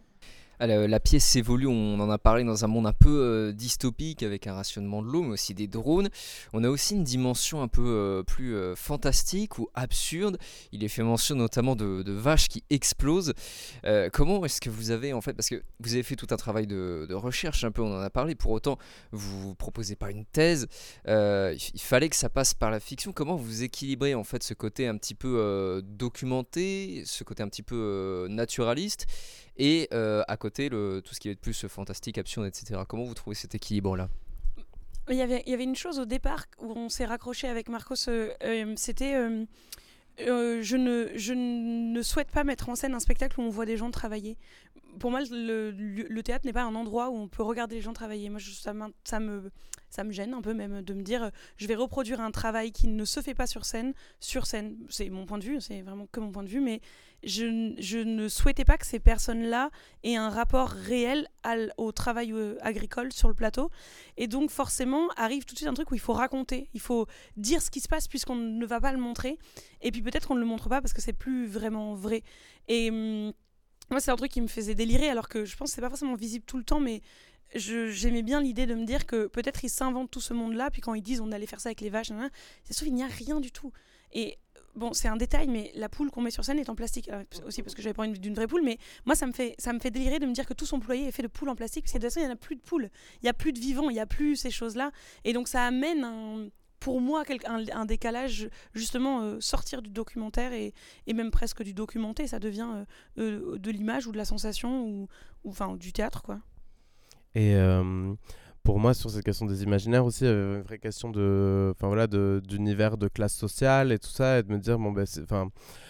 La, la pièce évolue, on en a parlé, dans un monde un peu euh, dystopique avec un rationnement de l'eau mais aussi des drones. On a aussi une dimension un peu euh, plus euh, fantastique ou absurde. Il est fait mention notamment de, de vaches qui explosent. Euh, comment est-ce que vous avez en fait, parce que vous avez fait tout un travail de, de recherche un peu, on en a parlé, pour autant vous ne proposez pas une thèse, euh, il fallait que ça passe par la fiction. Comment vous équilibrez en fait ce côté un petit peu euh, documenté, ce côté un petit peu euh, naturaliste et euh, à côté côté le, tout ce qui est plus fantastique, absurde, et cetera. Comment vous trouvez cet équilibre-là ? Il y avait, il y avait une chose au départ où on s'est raccroché avec Marcos, euh, euh, c'était euh, euh, je, ne, je ne souhaite pas mettre en scène un spectacle où on voit des gens travailler. Pour moi, le, le, le théâtre n'est pas un endroit où on peut regarder les gens travailler. Moi, je, ça, ça, me, ça me gêne un peu même de me dire euh, je vais reproduire un travail qui ne se fait pas sur scène, sur scène. C'est mon point de vue, c'est vraiment que mon point de vue, mais je, je ne souhaitais pas que ces personnes-là aient un rapport réel al, au travail euh, agricole sur le plateau. Et donc, forcément, arrive tout de suite un truc où il faut raconter, il faut dire ce qui se passe puisqu'on ne va pas le montrer. Et puis peut-être qu'on ne le montre pas parce que c'est plus vraiment vrai. Et hum, moi, c'est un truc qui me faisait délirer, alors que je pense que c'est pas forcément visible tout le temps, mais je, j'aimais bien l'idée de me dire que peut-être ils s'inventent tout ce monde-là, puis quand ils disent on allait faire ça avec les vaches, nan, nan, c'est sûr, il n'y a rien du tout. Et bon, c'est un détail, mais la poule qu'on met sur scène est en plastique. Alors, aussi parce que j'avais pas envie d'une vraie poule, mais moi, ça me fait, ça me fait délirer de me dire que tout son poulailler est fait de poules en plastique, parce que de toute façon, il n'y en a plus de poules. Il n'y a plus de vivants, il n'y a plus ces choses-là. Et donc, ça amène un... pour moi, un, un décalage, justement, euh, sortir du documentaire et, et même presque du documenté, ça devient euh, euh, de l'image ou de la sensation ou, ou enfin, du théâtre, quoi. Et euh, pour moi, sur cette question des imaginaires aussi, il y avait une vraie question de, enfin voilà, de, d'univers de classe sociale et tout ça, et de me dire, bon, ben, enfin,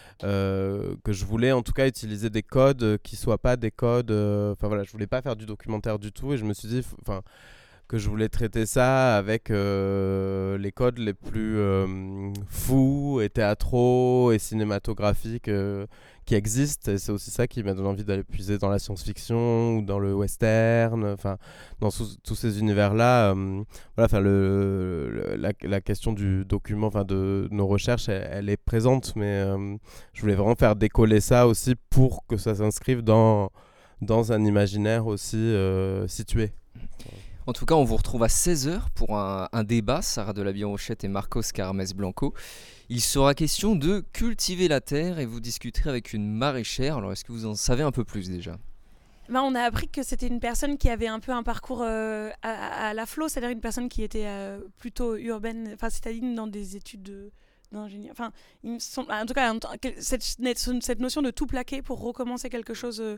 euh, que je voulais en tout cas utiliser des codes qui soient pas des codes, enfin euh, voilà, je voulais pas faire du documentaire du tout, et je me suis dit, enfin. que je voulais traiter ça avec euh, les codes les plus euh, fous et théâtraux et cinématographiques euh, qui existent. Et c'est aussi ça qui m'a donné envie d'aller puiser dans la science-fiction ou dans le western, enfin dans sous, tous ces univers-là. Euh, voilà, enfin le, le, la, la question du document, enfin de, de nos recherches, elle, elle est présente, mais euh, je voulais vraiment faire décoller ça aussi pour que ça s'inscrive dans dans un imaginaire aussi euh, situé. En tout cas, on vous retrouve à seize heures pour un, un débat, Sarah Delabian-Rochette et Marcos Carmes-Blanco. Il sera question de cultiver la terre et vous discuterez avec une maraîchère. Alors, est-ce que vous en savez un peu plus déjà ? Ben, on a appris que c'était une personne qui avait un peu un parcours euh, à, à la Flo, c'est-à-dire une personne qui était euh, plutôt urbaine, enfin citadine dans des études de... Enfin, il me semble, en tout cas, cette, cette notion de tout plaquer pour recommencer quelque chose euh,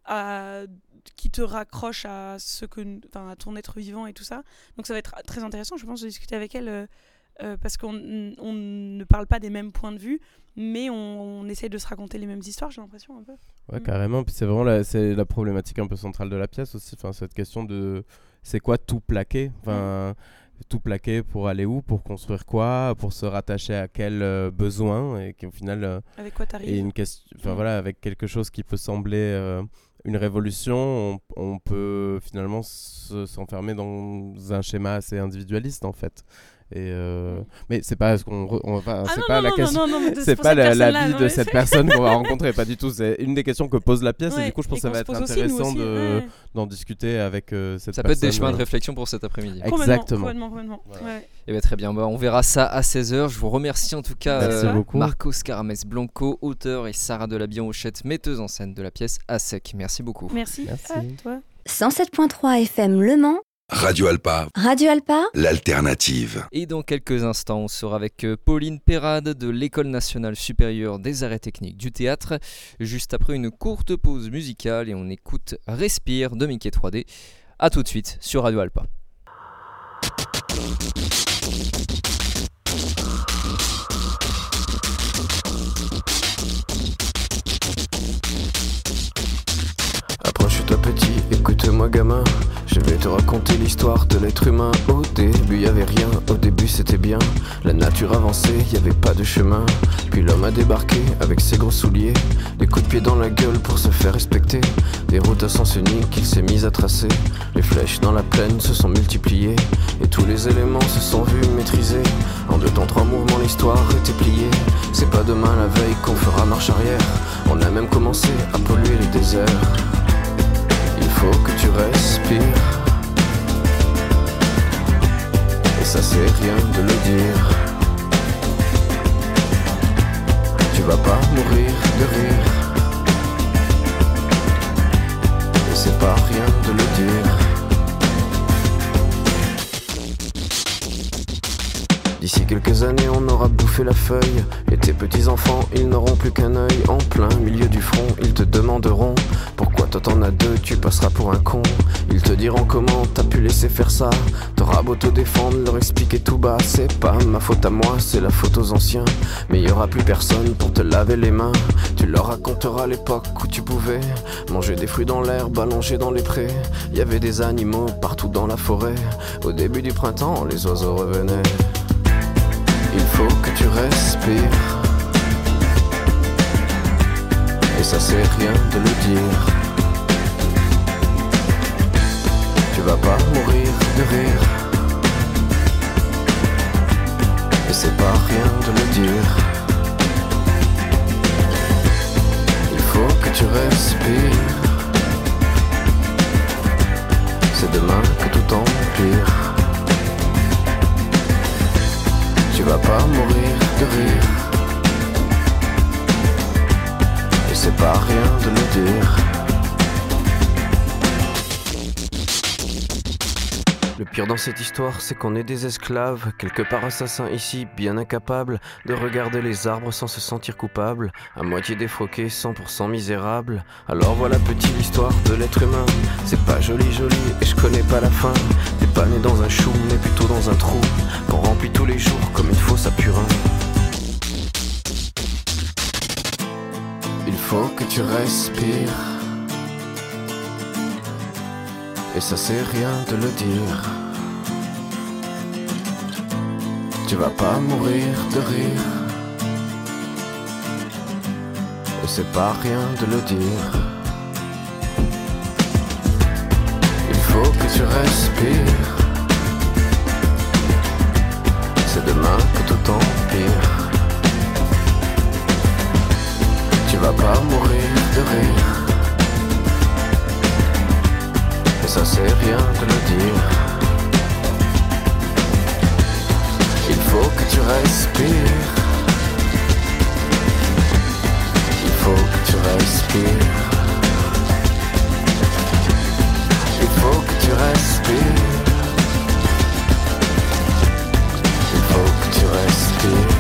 à, qui te raccroche à, ce que, enfin, à ton être vivant et tout ça. Donc ça va être très intéressant, je pense, de discuter avec elle euh, euh, parce qu'on on ne parle pas des mêmes points de vue, mais on, on essaie de se raconter les mêmes histoires, j'ai l'impression un peu. Ouais, mm. carrément. Puis c'est vraiment la, c'est la problématique un peu centrale de la pièce aussi. Enfin, cette question de c'est quoi tout plaquer. Enfin. Mm. Tout plaquer pour aller où, pour construire quoi, pour se rattacher à quel euh, besoin, et qui au final euh, avec quoi t'arrives est une question, enfin mmh. voilà, avec quelque chose qui peut sembler euh, une révolution, on, on peut finalement se, s'enfermer dans un schéma assez individualiste en fait. Et euh... mais c'est pas ce qu'on, re... on va, ah c'est non, pas non, la non, question, non, non, non, c'est pas la, la vie non, de cette personne qu'on va rencontrer, pas du tout. C'est une des questions que pose la pièce, ouais, et du coup je pense que ça va être intéressant aussi, de ouais. d'en discuter avec euh, cette ça personne. Ça peut être des chemins de réflexion pour cet après-midi. Exactement. Complètement, complètement. Voilà. Ouais. Et bien, très bien, bah, on verra ça à seize heures. Je vous remercie en tout cas euh, Marcos Carmes-Blanco, auteur, et Sarah Delabian-Rochette, metteuse en scène de la pièce À Sec. Merci beaucoup. Merci, Merci. à toi. cent sept virgule trois F M Le Mans. Radio Alpa. Radio Alpa. L'alternative. Et dans quelques instants, on sera avec Pauline Perrade de l'École nationale supérieure des arts et techniques du théâtre. Juste après une courte pause musicale, et on écoute Respire de Mickey trois D. A tout de suite sur Radio Alpa. Approche-toi petit, écoute-moi gamin. Je vais te raconter l'histoire de l'être humain. Au début y avait rien, au début c'était bien. La nature avançait, y avait pas de chemin. Puis l'homme a débarqué avec ses gros souliers, des coups de pied dans la gueule pour se faire respecter. Des routes à sens unique qu'il s'est mis à tracer. Les flèches dans la plaine se sont multipliées, et tous les éléments se sont vus maîtrisés. En deux temps trois mouvements l'histoire était pliée. C'est pas demain la veille qu'on fera marche arrière. On a même commencé à polluer les déserts. Il faut que tu respires, et ça c'est rien de le dire. Tu vas pas mourir de rire, et c'est pas rien de le dire. D'ici quelques années on aura bouffé la feuille. Et tes petits enfants ils n'auront plus qu'un œil. En plein milieu du front ils te demanderont pourquoi toi t'en as deux, tu passeras pour un con. Ils te diront comment t'as pu laisser faire ça. T'auras beau te défendre, leur expliquer tout bas. C'est pas ma faute à moi, c'est la faute aux anciens. Mais y aura plus personne pour te laver les mains. Tu leur raconteras l'époque où tu pouvais manger des fruits dans l'herbe, allongé dans les prés. Y avait des animaux partout dans la forêt. Au début du printemps, les oiseaux revenaient. Il faut que tu respires. Et ça c'est rien de le dire. Tu vas pas mourir de rire. Et c'est pas rien de le dire. Il faut que tu respires. C'est demain que tout empire. Tu vas pas mourir de rire. Et c'est pas rien de le dire. Le pire dans cette histoire, c'est qu'on est des esclaves, quelque part assassins ici, bien incapables de regarder les arbres sans se sentir coupables, à moitié défroqués, cent pour cent misérables. Alors voilà petite l'histoire de l'être humain. C'est pas joli joli et je connais pas la fin. T'es pas né dans un chou, mais plutôt dans un trou qu'on remplit tous les jours comme il faut sa purin. Il faut que tu respires. Et ça c'est rien de le dire. Tu vas pas mourir de rire. Et c'est pas rien de le dire. Il faut que tu respires. C'est demain que tout empire. Tu vas pas mourir de rire. Et ça c'est rien de le dire. Il faut que tu respires. Il faut que tu respires. Il faut que tu respires. Il faut que tu respires.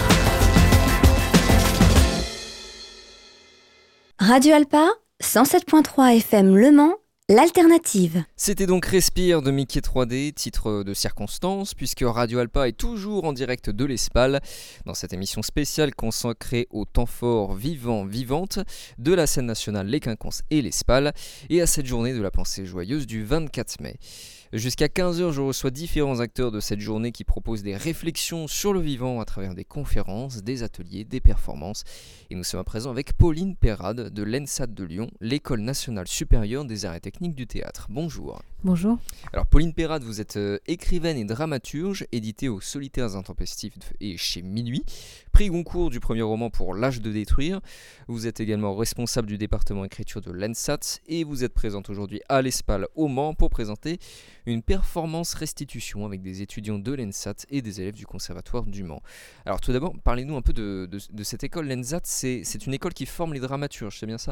Radio Alpa, cent sept point trois F M Le Mans, l'alternative. C'était donc Respire de Mickey trois D, titre de circonstance, puisque Radio Alpa est toujours en direct de l'Espal, dans cette émission spéciale consacrée au temps fort vivant, vivante de la scène nationale Les Quinconces et l'Espal, et à cette journée de la pensée joyeuse du vingt-quatre mai. Jusqu'à quinze heures, je reçois différents acteurs de cette journée qui proposent des réflexions sur le vivant à travers des conférences, des ateliers, des performances. Et nous sommes à présent avec Pauline Perrade de l'ENSAT de Lyon, l'École nationale supérieure des arts et techniques du théâtre. Bonjour. Bonjour. Alors Pauline Perrade, vous êtes euh, écrivaine et dramaturge, éditée aux Solitaires Intempestifs et chez Minuit, prix Goncourt du premier roman pour L'Âge de détruire. Vous êtes également responsable du département écriture de l'ENSAT et vous êtes présente aujourd'hui à l'Espal au Mans pour présenter une performance restitution avec des étudiants de l'ENSAT et des élèves du Conservatoire du Mans. Alors tout d'abord, parlez-nous un peu de, de, de cette école. L'ENSAT, c'est, c'est une école qui forme les dramaturges, c'est bien ça ?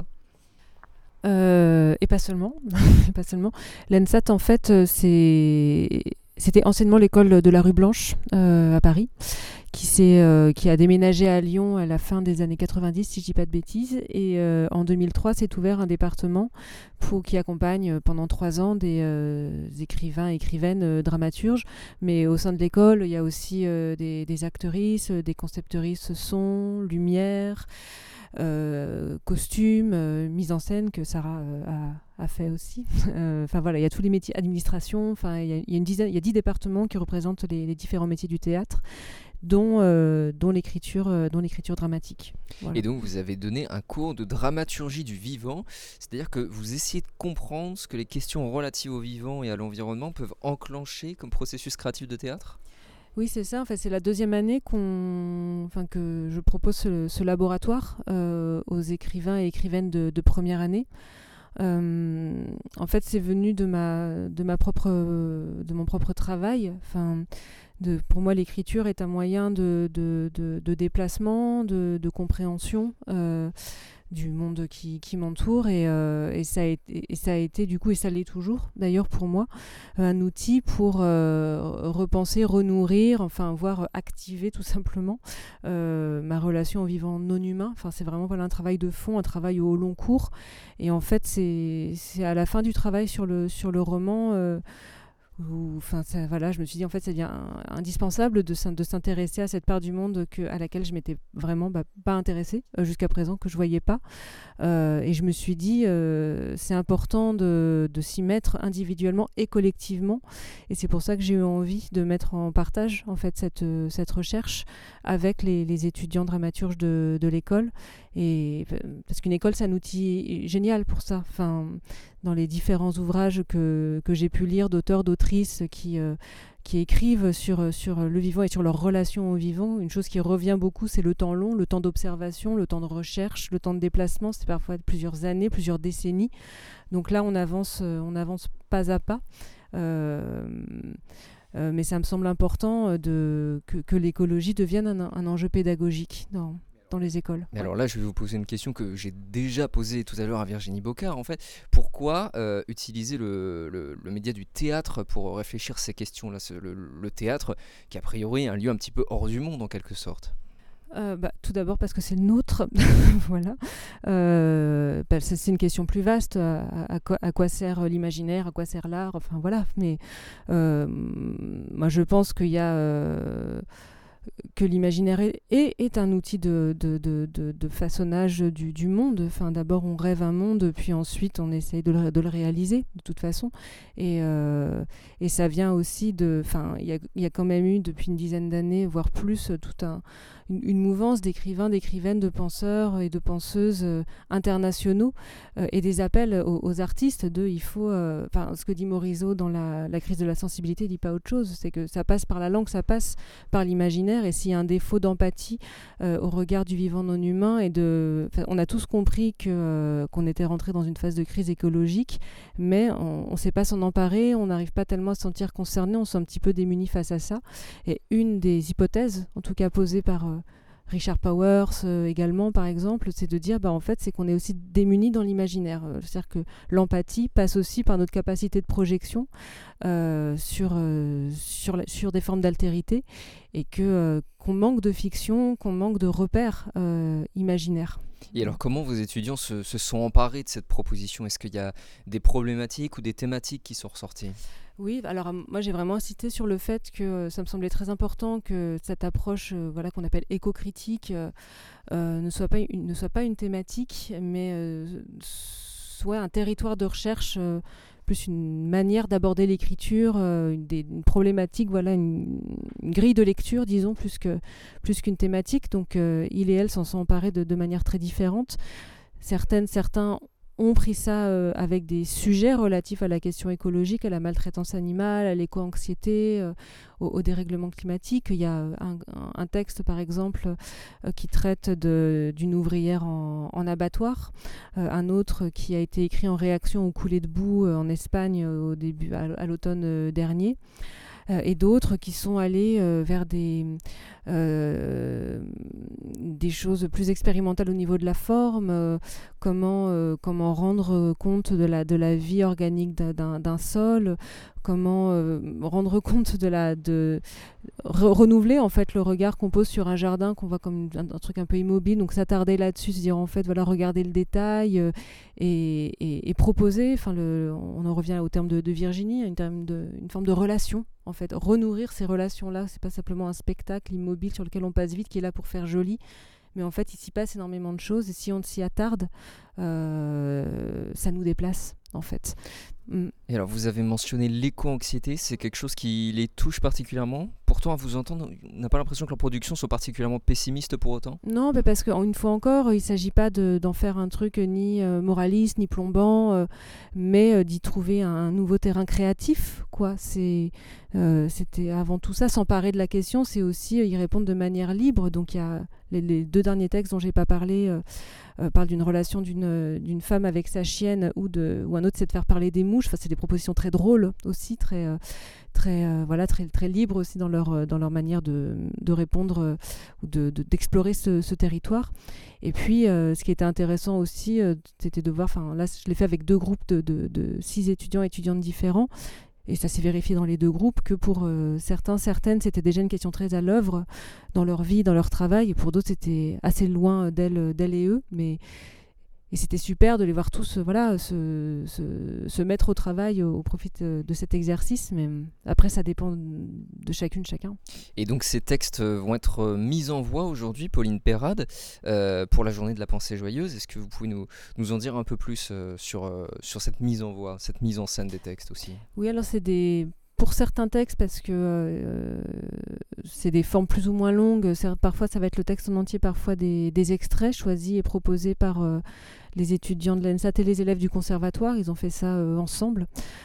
euh, Et pas seulement. pas seulement. L'ENSAT, en fait, c'est... c'était anciennement l'école de la rue Blanche euh, à Paris, qui, s'est, euh, qui a déménagé à Lyon à la fin des années quatre-vingt-dix, si je ne dis pas de bêtises. Et euh, en deux mille trois, s'est ouvert un département pour, qui accompagne pendant trois ans des euh, écrivains et écrivaines euh, dramaturges. Mais au sein de l'école, il y a aussi euh, des, des actrices, des conceptrices son, lumière, euh, costumes, euh, mise en scène que Sarah euh, a, a fait aussi. Enfin euh, voilà, il y a tous les métiers, administration, enfin il y a, il y a une dizaine, il y a dix départements qui représentent les, les différents métiers du théâtre. Dont, euh, dont, l'écriture, euh, dont l'écriture dramatique. Voilà. Et donc vous avez donné un cours de dramaturgie du vivant, c'est-à-dire que vous essayez de comprendre ce que les questions relatives au vivant et à l'environnement peuvent enclencher comme processus créatif de théâtre ? Oui, c'est ça. En fait, c'est la deuxième année qu'on, enfin, que je propose ce, ce laboratoire euh, aux écrivains et écrivaines de, de première année. Euh, en fait, c'est venu de, ma, de, ma propre, de mon propre travail. Enfin, De, pour moi, l'écriture est un moyen de, de, de, de déplacement, de, de compréhension, euh, du monde qui, qui m'entoure et, euh, et, ça a été, et ça a été du coup, et ça l'est toujours d'ailleurs pour moi, un outil pour euh, repenser, renourrir, enfin voire activer tout simplement euh, ma relation au vivant non humain. Enfin, c'est vraiment voilà, un travail de fond, un travail au long cours. Et en fait, c'est, c'est à la fin du travail sur le, sur le roman... Euh, Où, enfin, ça, voilà, je me suis dit en fait, ça devient indispensable de, de s'intéresser à cette part du monde que, à laquelle je m'étais vraiment bah, pas intéressée euh, jusqu'à présent, que je voyais pas. Euh, et je me suis dit, euh, c'est important de, de s'y mettre individuellement et collectivement. Et c'est pour ça que j'ai eu envie de mettre en partage en fait cette, cette recherche avec les, les étudiants dramaturges de, de l'école. Et, parce qu'une école, c'est un outil génial pour ça. Enfin, dans les différents ouvrages que, que j'ai pu lire d'auteurs, d'autrices qui, euh, qui écrivent sur, sur le vivant et sur leur relation au vivant, une chose qui revient beaucoup, c'est le temps long, le temps d'observation, le temps de recherche, le temps de déplacement. C'est parfois plusieurs années, plusieurs décennies. Donc là, on avance, on avance pas à pas. Euh, euh, mais ça me semble important de, que, que l'écologie devienne un, un enjeu pédagogique dans... dans les écoles. Mais alors là, je vais vous poser une question que j'ai déjà posée tout à l'heure à Virginie Bocard. En fait, pourquoi euh, utiliser le, le, le média du théâtre pour réfléchir ces questions-là, le, le théâtre, qui a priori est un lieu un petit peu hors du monde en quelque sorte? Euh, bah, tout d'abord parce que c'est le nôtre, voilà. Euh, bah, c'est, c'est une question plus vaste. À, à, quoi, à quoi sert l'imaginaire, à quoi sert l'art, enfin voilà. Mais euh, moi, je pense qu'il y a euh, que l'imaginaire est, est, est un outil de, de, de, de, de façonnage du, du monde. Enfin, d'abord, on rêve un monde, puis ensuite, on essaye de le, de le réaliser, de toute façon. Et, euh, et ça vient aussi de... Enfin, il y a, y a quand même eu, depuis une dizaine d'années, voire plus, tout un... Une, une mouvance d'écrivains, d'écrivaines, de penseurs et de penseuses euh, internationaux euh, et des appels aux, aux artistes de il faut, enfin euh, ce que dit Morisot dans la, la crise de la sensibilité, il dit pas autre chose, c'est que ça passe par la langue, ça passe par l'imaginaire, et s'il y a un défaut d'empathie euh, au regard du vivant non humain, et de, on a tous compris que, euh, qu'on était rentré dans une phase de crise écologique, mais on ne sait pas s'en emparer, on n'arrive pas tellement à se sentir concerné, on se sent un petit peu démuni face à ça. Et une des hypothèses, en tout cas posée par euh, Richard Powers euh, également, par exemple, c'est de dire, bah, en fait, c'est qu'on est aussi démunis dans l'imaginaire. Euh, c'est-à-dire que l'empathie passe aussi par notre capacité de projection euh, sur, euh, sur, la, sur des formes d'altérité, et que, euh, qu'on manque de fiction, qu'on manque de repères euh, imaginaires. Et alors, comment vos étudiants se, se sont emparés de cette proposition? Est-ce qu'il y a des problématiques ou des thématiques qui sont ressorties? Oui, alors moi j'ai vraiment insisté sur le fait que euh, ça me semblait très important que cette approche euh, voilà, qu'on appelle éco-critique euh, euh, ne, soit pas une, ne soit pas une thématique, mais euh, soit un territoire de recherche, euh, plus une manière d'aborder l'écriture, euh, une, des, une problématique, voilà, une, une grille de lecture, disons, plus, que, plus qu'une thématique. Donc euh, il et elle s'en sont emparés de, de manière très différente. Certaines, certains ont pris ça euh, avec des sujets relatifs à la question écologique, à la maltraitance animale, à l'éco-anxiété, euh, au, au dérèglement climatique. Il y a un, un texte, par exemple, euh, qui traite de, d'une ouvrière en, en abattoir, euh, un autre qui a été écrit en réaction aux coulées de boue euh, en Espagne euh, au début, à, à l'automne euh, dernier. Euh, et d'autres qui sont allés euh, vers des, euh, des choses plus expérimentales au niveau de la forme, euh, comment, euh, comment rendre compte de la, de la vie organique d'un, d'un sol, comment euh, rendre compte de la... De, re- renouveler en fait le regard qu'on pose sur un jardin qu'on voit comme un, un truc un peu immobile, donc s'attarder là-dessus, se dire en fait voilà, regarder le détail euh, et, et, et proposer, enfin le, on en revient au terme de, de Virginie, une, terme de, une forme de relation en fait, renourrir ces relations-là, c'est pas simplement un spectacle immobile sur lequel on passe vite qui est là pour faire joli, mais en fait il s'y passe énormément de choses et si on s'y attarde, euh, ça nous déplace en fait. Mm. Et alors vous avez mentionné l'éco-anxiété, c'est quelque chose qui les touche particulièrement. Pourtant à vous entendre, on n'a pas l'impression que leur production soit particulièrement pessimiste pour autant. Non, mais parce qu'une fois encore, il ne s'agit pas de, d'en faire un truc ni euh, moraliste, ni plombant, euh, mais euh, d'y trouver un, un nouveau terrain créatif, quoi. C'est, euh, c'était avant tout ça, s'emparer de la question, c'est aussi euh, y répondre de manière libre. Donc il y a les, les deux derniers textes dont je n'ai pas parlé, euh, euh, parlent d'une relation d'une, d'une femme avec sa chienne ou, de, ou un un autre c'est de faire parler des mouches. Enfin, c'est des propositions très drôles aussi, très, euh, très, euh, voilà, très, très libres aussi dans leur, euh, dans leur manière de, de répondre euh, ou de, de, d'explorer ce, ce territoire. Et puis, euh, ce qui était intéressant aussi, euh, c'était de voir, enfin là, je l'ai fait avec deux groupes de, de, de six étudiants et étudiantes différents. Et ça s'est vérifié dans les deux groupes que pour euh, certains, certaines, c'était déjà une question très à l'œuvre dans leur vie, dans leur travail. Et pour d'autres, c'était assez loin d'elles, d'elles et eux. Mais et c'était super de les voir tous euh, voilà, se, se, se mettre au travail au, au profit de, de cet exercice. Mais après, ça dépend de chacune, chacun. Et donc ces textes vont être mis en voix aujourd'hui, Pauline Perrade, euh, pour la journée de la pensée joyeuse. Est-ce que vous pouvez nous, nous en dire un peu plus euh, sur, euh, sur cette mise en voix, cette mise en scène des textes aussi ? Oui, alors c'est des... Pour certains textes, parce que euh, c'est des formes plus ou moins longues, parfois ça va être le texte en entier, parfois des, des extraits choisis et proposés par euh, les étudiants de l'ENSAT et les élèves du conservatoire. Ils ont fait ça euh, ensemble.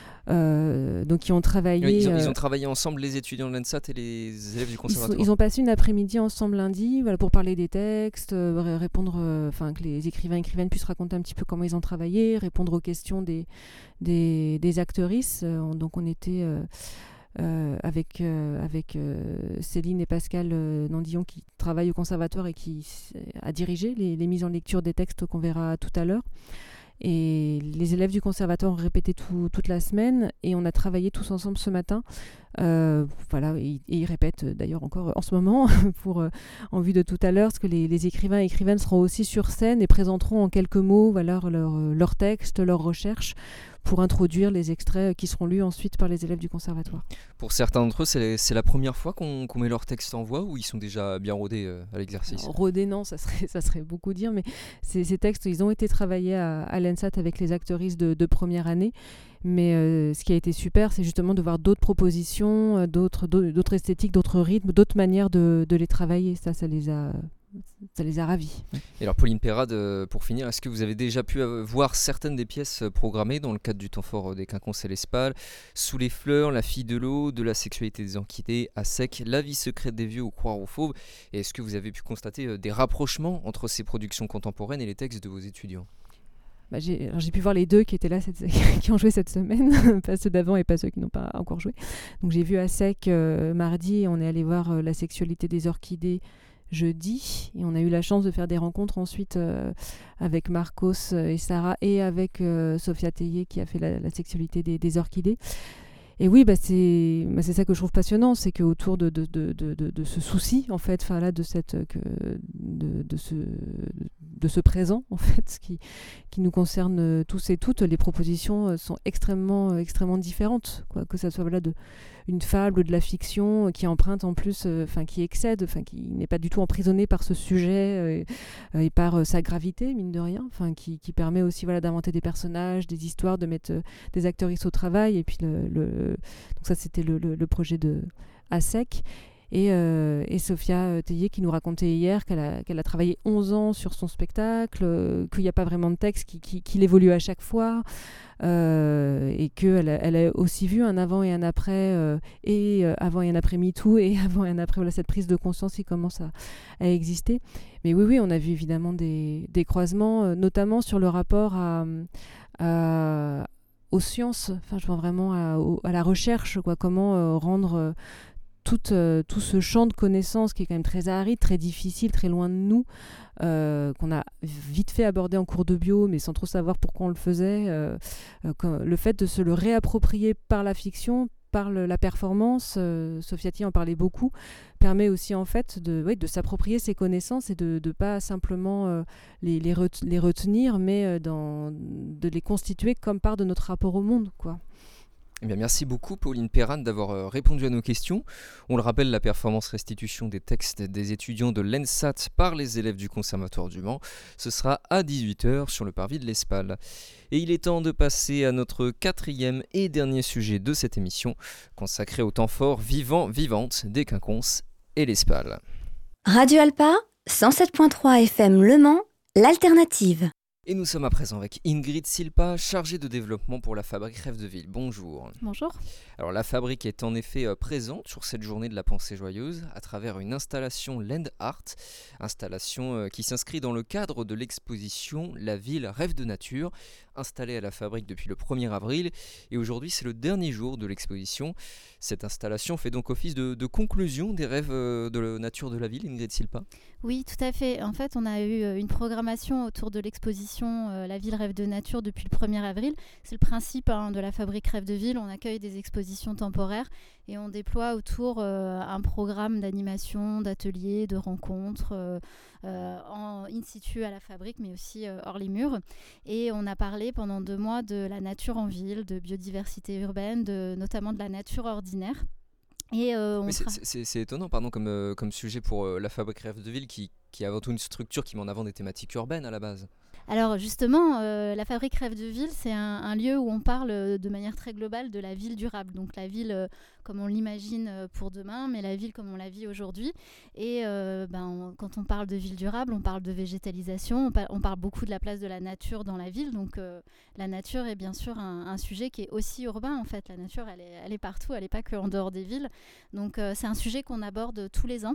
Euh, donc ils ont travaillé... Ils ont, euh, ils ont travaillé ensemble, les étudiants de l'ENSAT et les élèves du conservatoire. Ils, sont, ils ont passé une après-midi ensemble lundi, voilà, pour parler des textes, euh, répondre, enfin euh, que les écrivains et écrivaines puissent raconter un petit peu comment ils ont travaillé, répondre aux questions des, des, des actrices. Euh, donc on était euh, euh, avec, euh, avec euh, Céline et Pascal euh, Nandillon qui travaillent au conservatoire et qui a dirigé les, les mises en lecture des textes qu'on verra tout à l'heure. Et les élèves du conservatoire ont répété tout, toute la semaine et on a travaillé tous ensemble ce matin. Euh, voilà, et, et ils répètent d'ailleurs encore en ce moment pour, euh, en vue de tout à l'heure, parce que les, les écrivains et écrivaines seront aussi sur scène et présenteront en quelques mots voilà, leur, leur texte, leurs recherches, pour introduire les extraits qui seront lus ensuite par les élèves du conservatoire. Pour certains d'entre eux, c'est, c'est la première fois qu'on, qu'on met leur texte en voix ou ils sont déjà bien rodés euh, à l'exercice ? Alors, rodés, non, ça serait, ça serait beaucoup dire, mais ces, ces textes, ils ont été travaillés à, à l'ENSAT avec les actrices de, de première année. Mais euh, ce qui a été super, c'est justement de voir d'autres propositions, euh, d'autres, d'autres esthétiques, d'autres rythmes, d'autres manières de, de les travailler. Ça, ça les a... ça les a ravis. Et alors Pauline Perrade, euh, pour finir, est-ce que vous avez déjà pu euh, voir certaines des pièces euh, programmées dans le cadre du temps fort euh, des Quinconces et l'Espal ? Sous les fleurs, La fille de l'eau, De la sexualité des orchidées, À sec, La vie secrète des vieux ou Croire aux fauves. Et est-ce que vous avez pu constater euh, des rapprochements entre ces productions contemporaines et les textes de vos étudiants ? Bah, j'ai, alors j'ai pu voir les deux qui étaient là, cette, qui ont joué cette semaine, pas ceux d'avant et pas ceux qui n'ont pas encore joué. Donc j'ai vu À sec euh, mardi et on est allé voir euh, La sexualité des orchidées jeudi, et on a eu la chance de faire des rencontres ensuite euh, avec Marcos et Sarah et avec euh, Sophia Tellier qui a fait la, la sexualité des, des orchidées. Et oui, bah c'est, bah c'est ça que je trouve passionnant, c'est qu'autour de, de, de, de, de, de ce souci, en fait, là, de, cette, que, de, de, ce, de ce présent, en fait, qui, qui nous concerne tous et toutes, les propositions sont extrêmement, extrêmement différentes, quoi, que ça soit voilà, de, une fable, de la fiction, qui emprunte en plus, enfin euh, qui excède, enfin qui n'est pas du tout emprisonné par ce sujet euh, et par euh, sa gravité, mine de rien, enfin qui, qui permet aussi voilà, d'inventer des personnages, des histoires, de mettre euh, des actrices au travail, et puis le, le donc ça c'était le, le, le projet de À sec. Et, euh, et Sophia Tellier qui nous racontait hier qu'elle a, qu'elle a travaillé onze ans sur son spectacle, euh, qu'il n'y a pas vraiment de texte, qui, qui, qu'il évolue à chaque fois, euh, et qu'elle a, elle a aussi vu un avant et un après, euh, et euh, avant et un après MeToo, et avant et un après voilà, cette prise de conscience qui commence à, à exister. Mais oui, oui, on a vu évidemment des, des croisements, euh, notamment sur le rapport à... à aux sciences, enfin je vois vraiment à, à la recherche, quoi, comment euh, rendre euh, tout, euh, tout ce champ de connaissances qui est quand même très aride, très difficile, très loin de nous, euh, qu'on a vite fait aborder en cours de bio, mais sans trop savoir pourquoi on le faisait, euh, euh, le fait de se le réapproprier par la fiction, par le, la performance, euh, Sophia Tellier en parlait beaucoup, permet aussi en fait de, ouais, de s'approprier ces connaissances et de ne pas simplement euh, les, les, ret- les retenir, mais euh, dans, de les constituer comme part de notre rapport au monde, quoi. Eh bien, merci beaucoup Pauline Perrade d'avoir euh, répondu à nos questions. On le rappelle, la performance restitution des textes des étudiants de l'ENSAT par les élèves du Conservatoire du Mans, ce sera à dix-huit heures sur le parvis de l'Espal. Et il est temps de passer à notre quatrième et dernier sujet de cette émission, consacré au temps fort vivant, vivante des Quinconces et l'Espal. Radio Alpa, cent sept virgule trois F M Le Mans, l'alternative. Et nous sommes à présent avec Ingrid Silpa, chargée de développement pour la Fabrique Rêve de Ville. Bonjour. Bonjour. Alors la Fabrique est en effet euh, présente sur cette journée de la pensée joyeuse à travers une installation Land Art, installation euh, qui s'inscrit dans le cadre de l'exposition La Ville Rêve de Nature, installée à la fabrique depuis le premier avril et aujourd'hui c'est le dernier jour de l'exposition. Cette installation fait donc office de, de conclusion des rêves de la nature de la ville, Ingrid Silpa. Oui, tout à fait. En fait, on a eu une programmation autour de l'exposition euh, La ville rêve de nature depuis le premier avril. C'est le principe hein, de la fabrique Rêve de ville. On accueille des expositions temporaires et on déploie autour euh, un programme d'animation, d'ateliers, de rencontres euh, euh, en in situ à la fabrique, mais aussi euh, hors les murs. Et on a parlé pendant deux mois de la nature en ville, de biodiversité urbaine, de, notamment de la nature ordinaire. Et euh, on Mais c'est, tra- c'est, c'est étonnant pardon, comme, euh, comme sujet pour euh, la fabrique Rêve de ville qui, qui est avant tout une structure qui met en avant des thématiques urbaines à la base. Alors justement, euh, la fabrique Rêve de ville, c'est un, un lieu où on parle euh, de manière très globale de la ville durable. Donc la ville euh, comme on l'imagine euh, pour demain, mais la ville comme on la vit aujourd'hui. Et euh, ben, on- quand on parle de ville durable, on parle de végétalisation, on, pa- on parle beaucoup de la place de la nature dans la ville. Donc euh, la nature est bien sûr un, un sujet qui est aussi urbain en fait. La nature, elle est, elle est partout, elle n'est pas qu'en dehors des villes. Donc euh, c'est un sujet qu'on aborde tous les ans.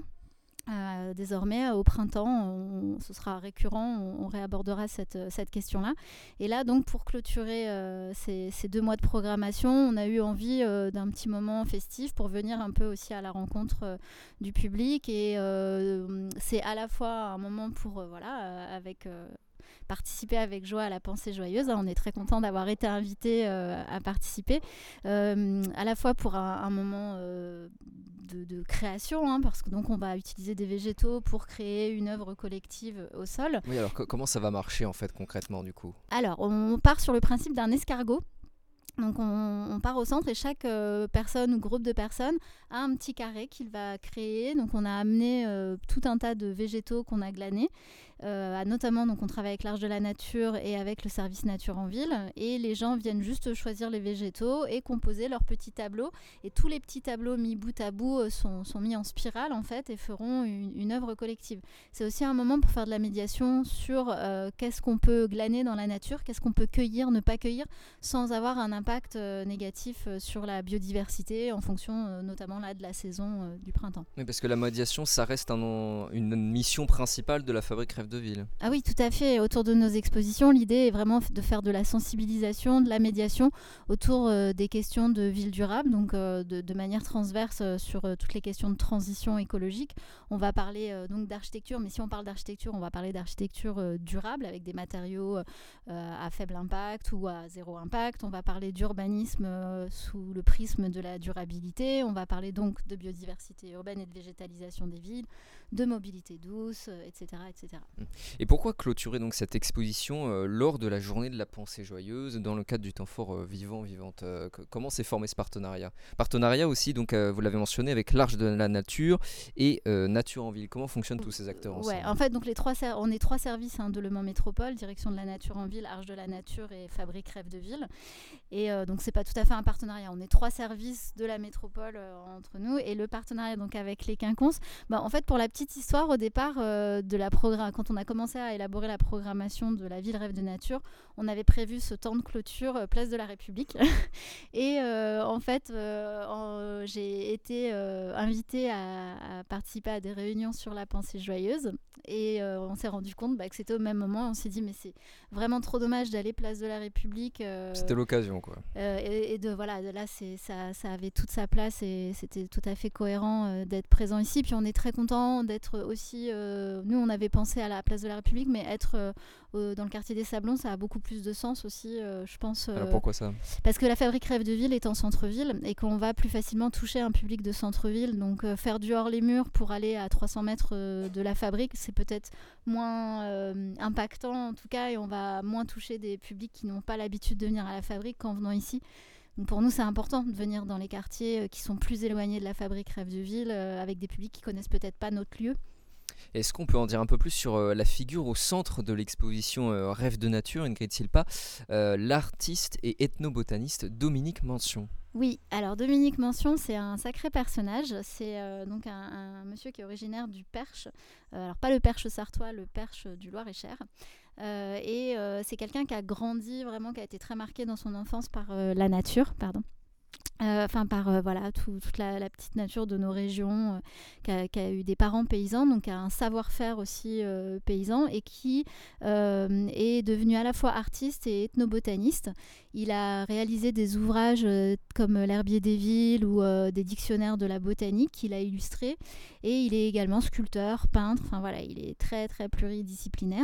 Euh, désormais, au printemps, on- ce sera récurrent, on, on réabordera cette, cette question-là. Et là, donc, pour clôturer euh, ces, ces deux mois de programmation, on a eu envie euh, d'un petit moment festif pour venir un peu aussi à la rencontre euh, du public. Et euh, c'est à la fois un moment pour, euh, voilà, euh, avec... Euh, participer avec joie à la pensée joyeuse. On est très content d'avoir été invité euh, à participer, euh, à la fois pour un, un moment euh, de, de création, hein, parce que donc on va utiliser des végétaux pour créer une œuvre collective au sol. Oui, alors co- comment ça va marcher en fait concrètement du coup ? Alors, on part sur le principe d'un escargot. Donc on, on part au centre et chaque euh, personne ou groupe de personnes a un petit carré qu'il va créer. Donc on a amené euh, tout un tas de végétaux qu'on a glanés. Euh, notamment, donc, on travaille avec l'Arche de la Nature et avec le service Nature en Ville. Et les gens viennent juste choisir les végétaux et composer leurs petits tableaux. Et tous les petits tableaux mis bout à bout euh, sont, sont mis en spirale en fait et feront une, une œuvre collective. C'est aussi un moment pour faire de la médiation sur euh, qu'est-ce qu'on peut glaner dans la nature, qu'est-ce qu'on peut cueillir, ne pas cueillir, sans avoir un impact euh, négatif euh, sur la biodiversité en fonction euh, notamment là, de la saison euh, du printemps. Oui, parce que la médiation, ça reste un, une mission principale de la fabrique Rêve de ville. Ah oui, tout à fait. Autour de nos expositions, l'idée est vraiment de faire de la sensibilisation, de la médiation autour euh, des questions de ville durable, donc euh, de, de manière transverse euh, sur euh, toutes les questions de transition écologique. On va parler euh, donc d'architecture, mais si on parle d'architecture, on va parler d'architecture euh, durable avec des matériaux euh, à faible impact ou à zéro impact. On va parler d'urbanisme euh, sous le prisme de la durabilité. On va parler donc de biodiversité urbaine et de végétalisation des villes, de mobilité douce, euh, et cetera, et cetera. Et pourquoi clôturer donc cette exposition euh, lors de la journée de la pensée joyeuse dans le cadre du temps fort euh, vivant vivante euh, c- Comment s'est formé ce partenariat Partenariat aussi, donc euh, vous l'avez mentionné, avec l'Arche de la Nature et euh, Nature en ville. Comment fonctionnent tous ces acteurs ensemble ? Ouais, en fait, donc les trois ser- on est trois services hein, de Le Mans Métropole, Direction de la Nature en ville, Arche de la Nature et Fabrique Rêve de ville. Et euh, donc c'est pas tout à fait un partenariat. On est trois services de la métropole euh, entre nous et le partenariat donc avec les Quinconces. Bah, en fait, pour la petite histoire, au départ euh, de la programme, quand on a commencé à élaborer la programmation de la ville Rêve de Nature, on avait prévu ce temps de clôture euh, place de la République. Et euh, en fait, euh, en, j'ai été euh, invitée à, à participer à des réunions sur la pensée joyeuse. Et euh, on s'est rendu compte bah, que c'était au même moment. On s'est dit, mais c'est vraiment trop dommage d'aller place de la République. Euh, C'était l'occasion, quoi. Euh, et, et de voilà, de là, c'est, ça, ça avait toute sa place et c'était tout à fait cohérent euh, d'être présent ici. Puis on est très content d'être aussi. Euh, nous, on avait pensé à la place de la République, mais être euh, euh, dans le quartier des Sablons, ça a beaucoup plus de sens aussi, euh, je pense. Euh, Alors pourquoi ça ? Parce que la fabrique Rêve de ville est en centre-ville et qu'on va plus facilement toucher un public de centre-ville. Donc euh, faire du hors les murs pour aller à trois cents mètres euh, de la fabrique, c'est peut-être moins euh, impactant en tout cas, et on va moins toucher des publics qui n'ont pas l'habitude de venir à la fabrique qu'en venant ici. Donc pour nous, c'est important de venir dans les quartiers euh, qui sont plus éloignés de la fabrique Rêve de ville, euh, avec des publics qui connaissent peut-être pas notre lieu. Est-ce qu'on peut en dire un peu plus sur euh, la figure au centre de l'exposition euh, Rêve de Nature, Ingrid Silpa, euh, l'artiste et ethnobotaniste Dominique Mention? Oui, alors Dominique Mention, c'est un sacré personnage. C'est euh, donc un, un monsieur qui est originaire du Perche. Euh, alors pas le Perche sartois, le Perche du Loir-et-Cher. Euh, et euh, c'est quelqu'un qui a grandi vraiment, qui a été très marqué dans son enfance par euh, la nature, pardon. enfin euh, par euh, voilà tout, toute la, la petite nature de nos régions, euh, qui, a, qui a eu des parents paysans, donc qui a un savoir-faire aussi euh, paysan et qui euh, est devenu à la fois artiste et ethnobotaniste. Il a réalisé des ouvrages euh, comme l'Herbier des villes ou euh, des dictionnaires de la botanique qu'il a illustrés, et il est également sculpteur, peintre, enfin voilà, il est très très pluridisciplinaire.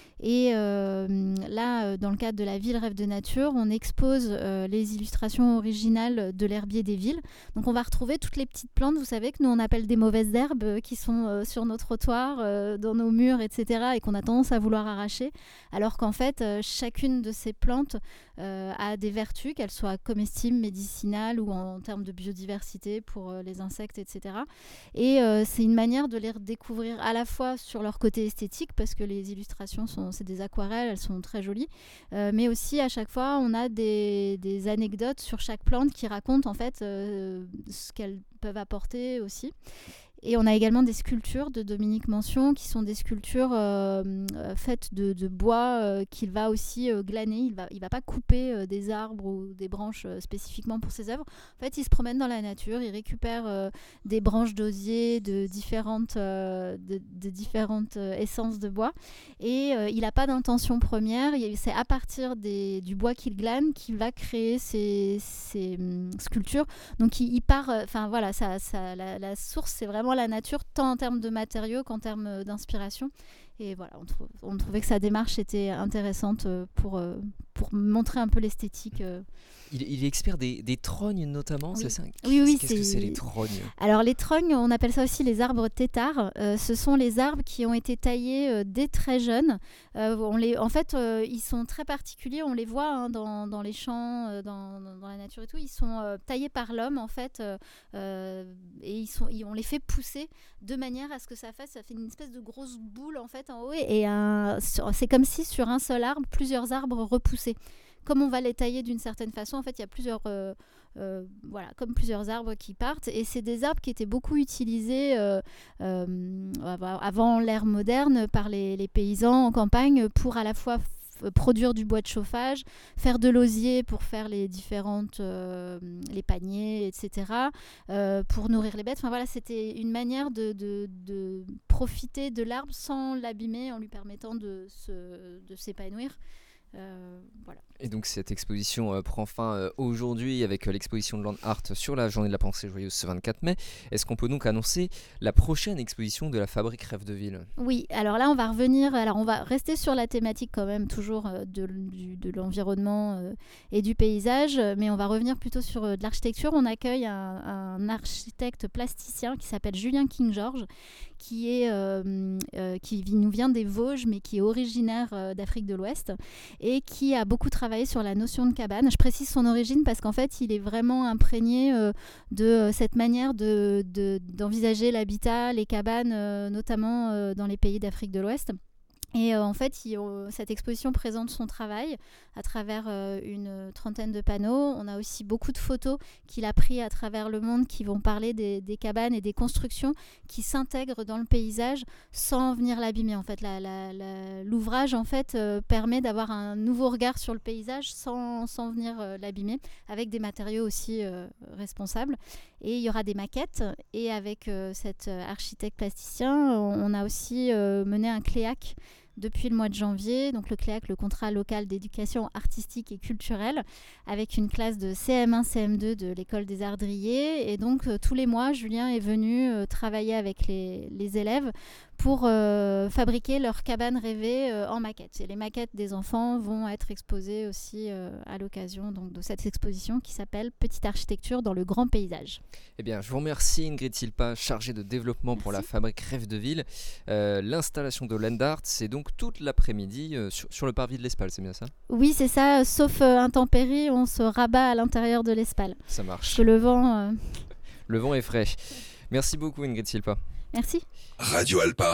Et euh, là, dans le cadre de la ville Rêve de Nature, on expose euh, les illustrations originales de l'herbier des villes. Donc on va retrouver toutes les petites plantes, vous savez, que nous on appelle des mauvaises herbes, euh, qui sont euh, sur nos trottoirs, euh, dans nos murs, et cetera, et qu'on a tendance à vouloir arracher, alors qu'en fait, euh, chacune de ces plantes euh, a des vertus, qu'elles soient comestibles, médicinales ou en, en termes de biodiversité pour euh, les insectes, et cetera. Et euh, c'est une manière de les redécouvrir à la fois sur leur côté esthétique, parce que les illustrations sont c'est des aquarelles, elles sont très jolies, euh, mais aussi à chaque fois on a des, des anecdotes sur chaque plante qui racontent en fait euh, ce qu'elles peuvent apporter aussi. Et on a également des sculptures de Dominique Mention, qui sont des sculptures euh, euh, faites de, de bois euh, qu'il va aussi euh, glaner. Il va, il va pas couper euh, des arbres ou des branches euh, spécifiquement pour ses œuvres. En fait, il se promène dans la nature, il récupère euh, des branches d'osier de différentes, euh, de, de différentes euh, essences de bois. Et euh, il n'a pas d'intention première. Il, c'est à partir des, du bois qu'il glane qu'il va créer ses, ses hum, sculptures. Donc, il, il part... Enfin, euh, voilà, ça, ça, la, la source, c'est vraiment la nature, tant en termes de matériaux qu'en termes d'inspiration. Et voilà, on, trou- on trouvait que sa démarche était intéressante pour, pour montrer un peu l'esthétique. Il, il est expert des, des trognes notamment, oui. c'est ça? Oui, oui. Qu'est-ce c'est... que c'est les trognes? Alors les trognes, on appelle ça aussi les arbres têtards. Euh, ce sont les arbres qui ont été taillés euh, dès très jeunes. Euh, on les, en fait, euh, ils sont très particuliers. On les voit hein, dans, dans les champs, euh, dans, dans la nature et tout. Ils sont euh, taillés par l'homme en fait, euh, euh, et ils sont, ils, on les fait pousser de manière à ce que ça fasse, ça fait une espèce de grosse boule en fait en haut, et un, c'est comme si sur un seul arbre, plusieurs arbres repoussés. Comme on va les tailler d'une certaine façon, en fait, il y a plusieurs, euh, euh, voilà, comme plusieurs arbres qui partent. Et c'est des arbres qui étaient beaucoup utilisés euh, euh, avant l'ère moderne par les, les paysans en campagne pour à la fois f- produire du bois de chauffage, faire de l'osier pour faire les différentes, euh, les paniers, et cetera, euh, pour nourrir les bêtes. Enfin voilà, c'était une manière de, de, de profiter de l'arbre sans l'abîmer, en lui permettant de, se, de s'épanouir. Euh, voilà. Et donc cette exposition euh, prend fin euh, aujourd'hui avec euh, l'exposition de Land Art sur la journée de la pensée joyeuse ce vingt-quatre mai. Est-ce qu'on peut donc annoncer la prochaine exposition de la Fabrique Rêve de Ville? Oui, alors là on va revenir, alors on va rester sur la thématique quand même toujours euh, de, du, de l'environnement euh, et du paysage, mais on va revenir plutôt sur euh, de l'architecture. On accueille un, un architecte plasticien qui s'appelle Julien King-George, qui, est, euh, euh, qui nous vient des Vosges, mais qui est originaire euh, d'Afrique de l'Ouest, et qui a beaucoup travaillé sur la notion de cabane. Je précise son origine parce qu'en fait, il est vraiment imprégné euh, de euh, cette manière de, de, d'envisager l'habitat, les cabanes, euh, notamment euh, dans les pays d'Afrique de l'Ouest. Et euh, en fait, il, euh, cette exposition présente son travail à travers euh, une trentaine de panneaux. On a aussi beaucoup de photos qu'il a pris à travers le monde qui vont parler des, des cabanes et des constructions qui s'intègrent dans le paysage sans venir l'abîmer. En fait, la, la, la, l'ouvrage en fait, euh, permet d'avoir un nouveau regard sur le paysage sans, sans venir euh, l'abîmer, avec des matériaux aussi euh, responsables. Et il y aura des maquettes. Et avec euh, cet architecte plasticien, on, on a aussi euh, mené un cléac depuis le mois de janvier, donc le cléac, le contrat local d'éducation artistique et culturelle, avec une classe de C M un C M deux de l'école des Arts Drillés. Et donc euh, tous les mois, Julien est venu euh, travailler avec les, les élèves pour euh, fabriquer leur cabane rêvée euh, en maquette. Et les maquettes des enfants vont être exposées aussi euh, à l'occasion donc, de cette exposition qui s'appelle Petite architecture dans le grand paysage. Eh bien, je vous remercie Ingrid Silpa, chargée de développement Merci. Pour la Fabrique Rêve de Ville. Euh, l'installation de Land Art, c'est donc toute l'après-midi euh, sur, sur le parvis de l'Espal, c'est bien ça? Oui, c'est ça, sauf euh, intempéries, on se rabat à l'intérieur de l'Espal. Ça marche. Parce que le vent... Euh... Le vent est frais. Merci beaucoup Ingrid Silpa. Merci. Radio Alpa,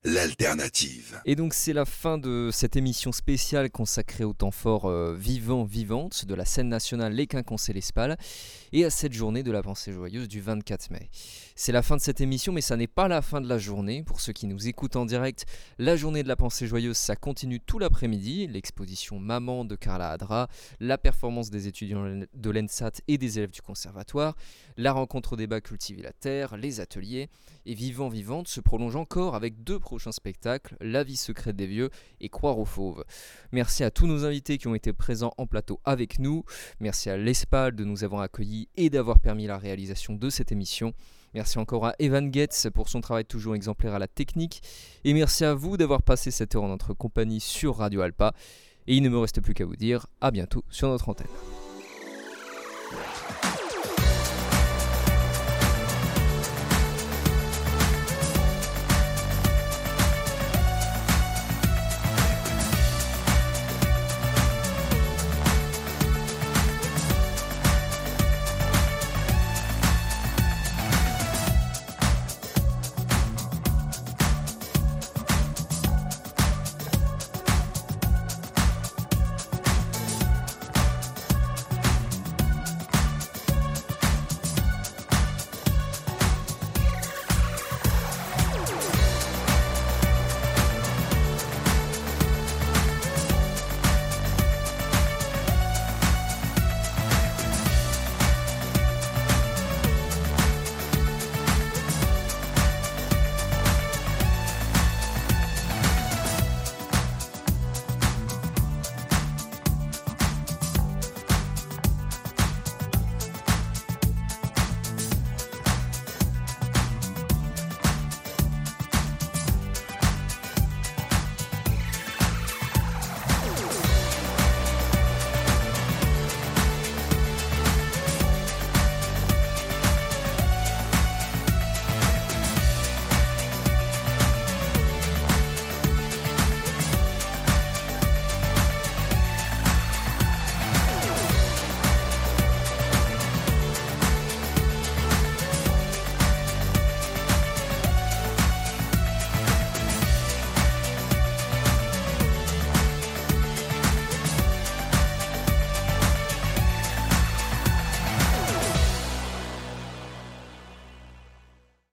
l'alternative. Et donc c'est la fin de cette émission spéciale consacrée au temps fort euh, vivant, vivante de la scène nationale Les Quinconces et les Spals et à cette journée de la pensée joyeuse du vingt-quatre mai. C'est la fin de cette émission, mais ça n'est pas la fin de la journée. Pour ceux qui nous écoutent en direct, la journée de la pensée joyeuse, ça continue tout l'après-midi. L'exposition Maman de Carla Hadra, la performance des étudiants de l'E N S A T et des élèves du conservatoire, la rencontre au débat Cultiver la Terre, les ateliers. Et Vivant Vivante se prolonge encore avec deux prochains spectacles, La vie secrète des vieux et Croire aux fauves. Merci à tous nos invités qui ont été présents en plateau avec nous. Merci à l'ESPAL de nous avoir accueillis et d'avoir permis la réalisation de cette émission. Merci encore à Evan Getz pour son travail toujours exemplaire à la technique. Et merci à vous d'avoir passé cette heure en notre compagnie sur Radio Alpa. Et il ne me reste plus qu'à vous dire à bientôt sur notre antenne.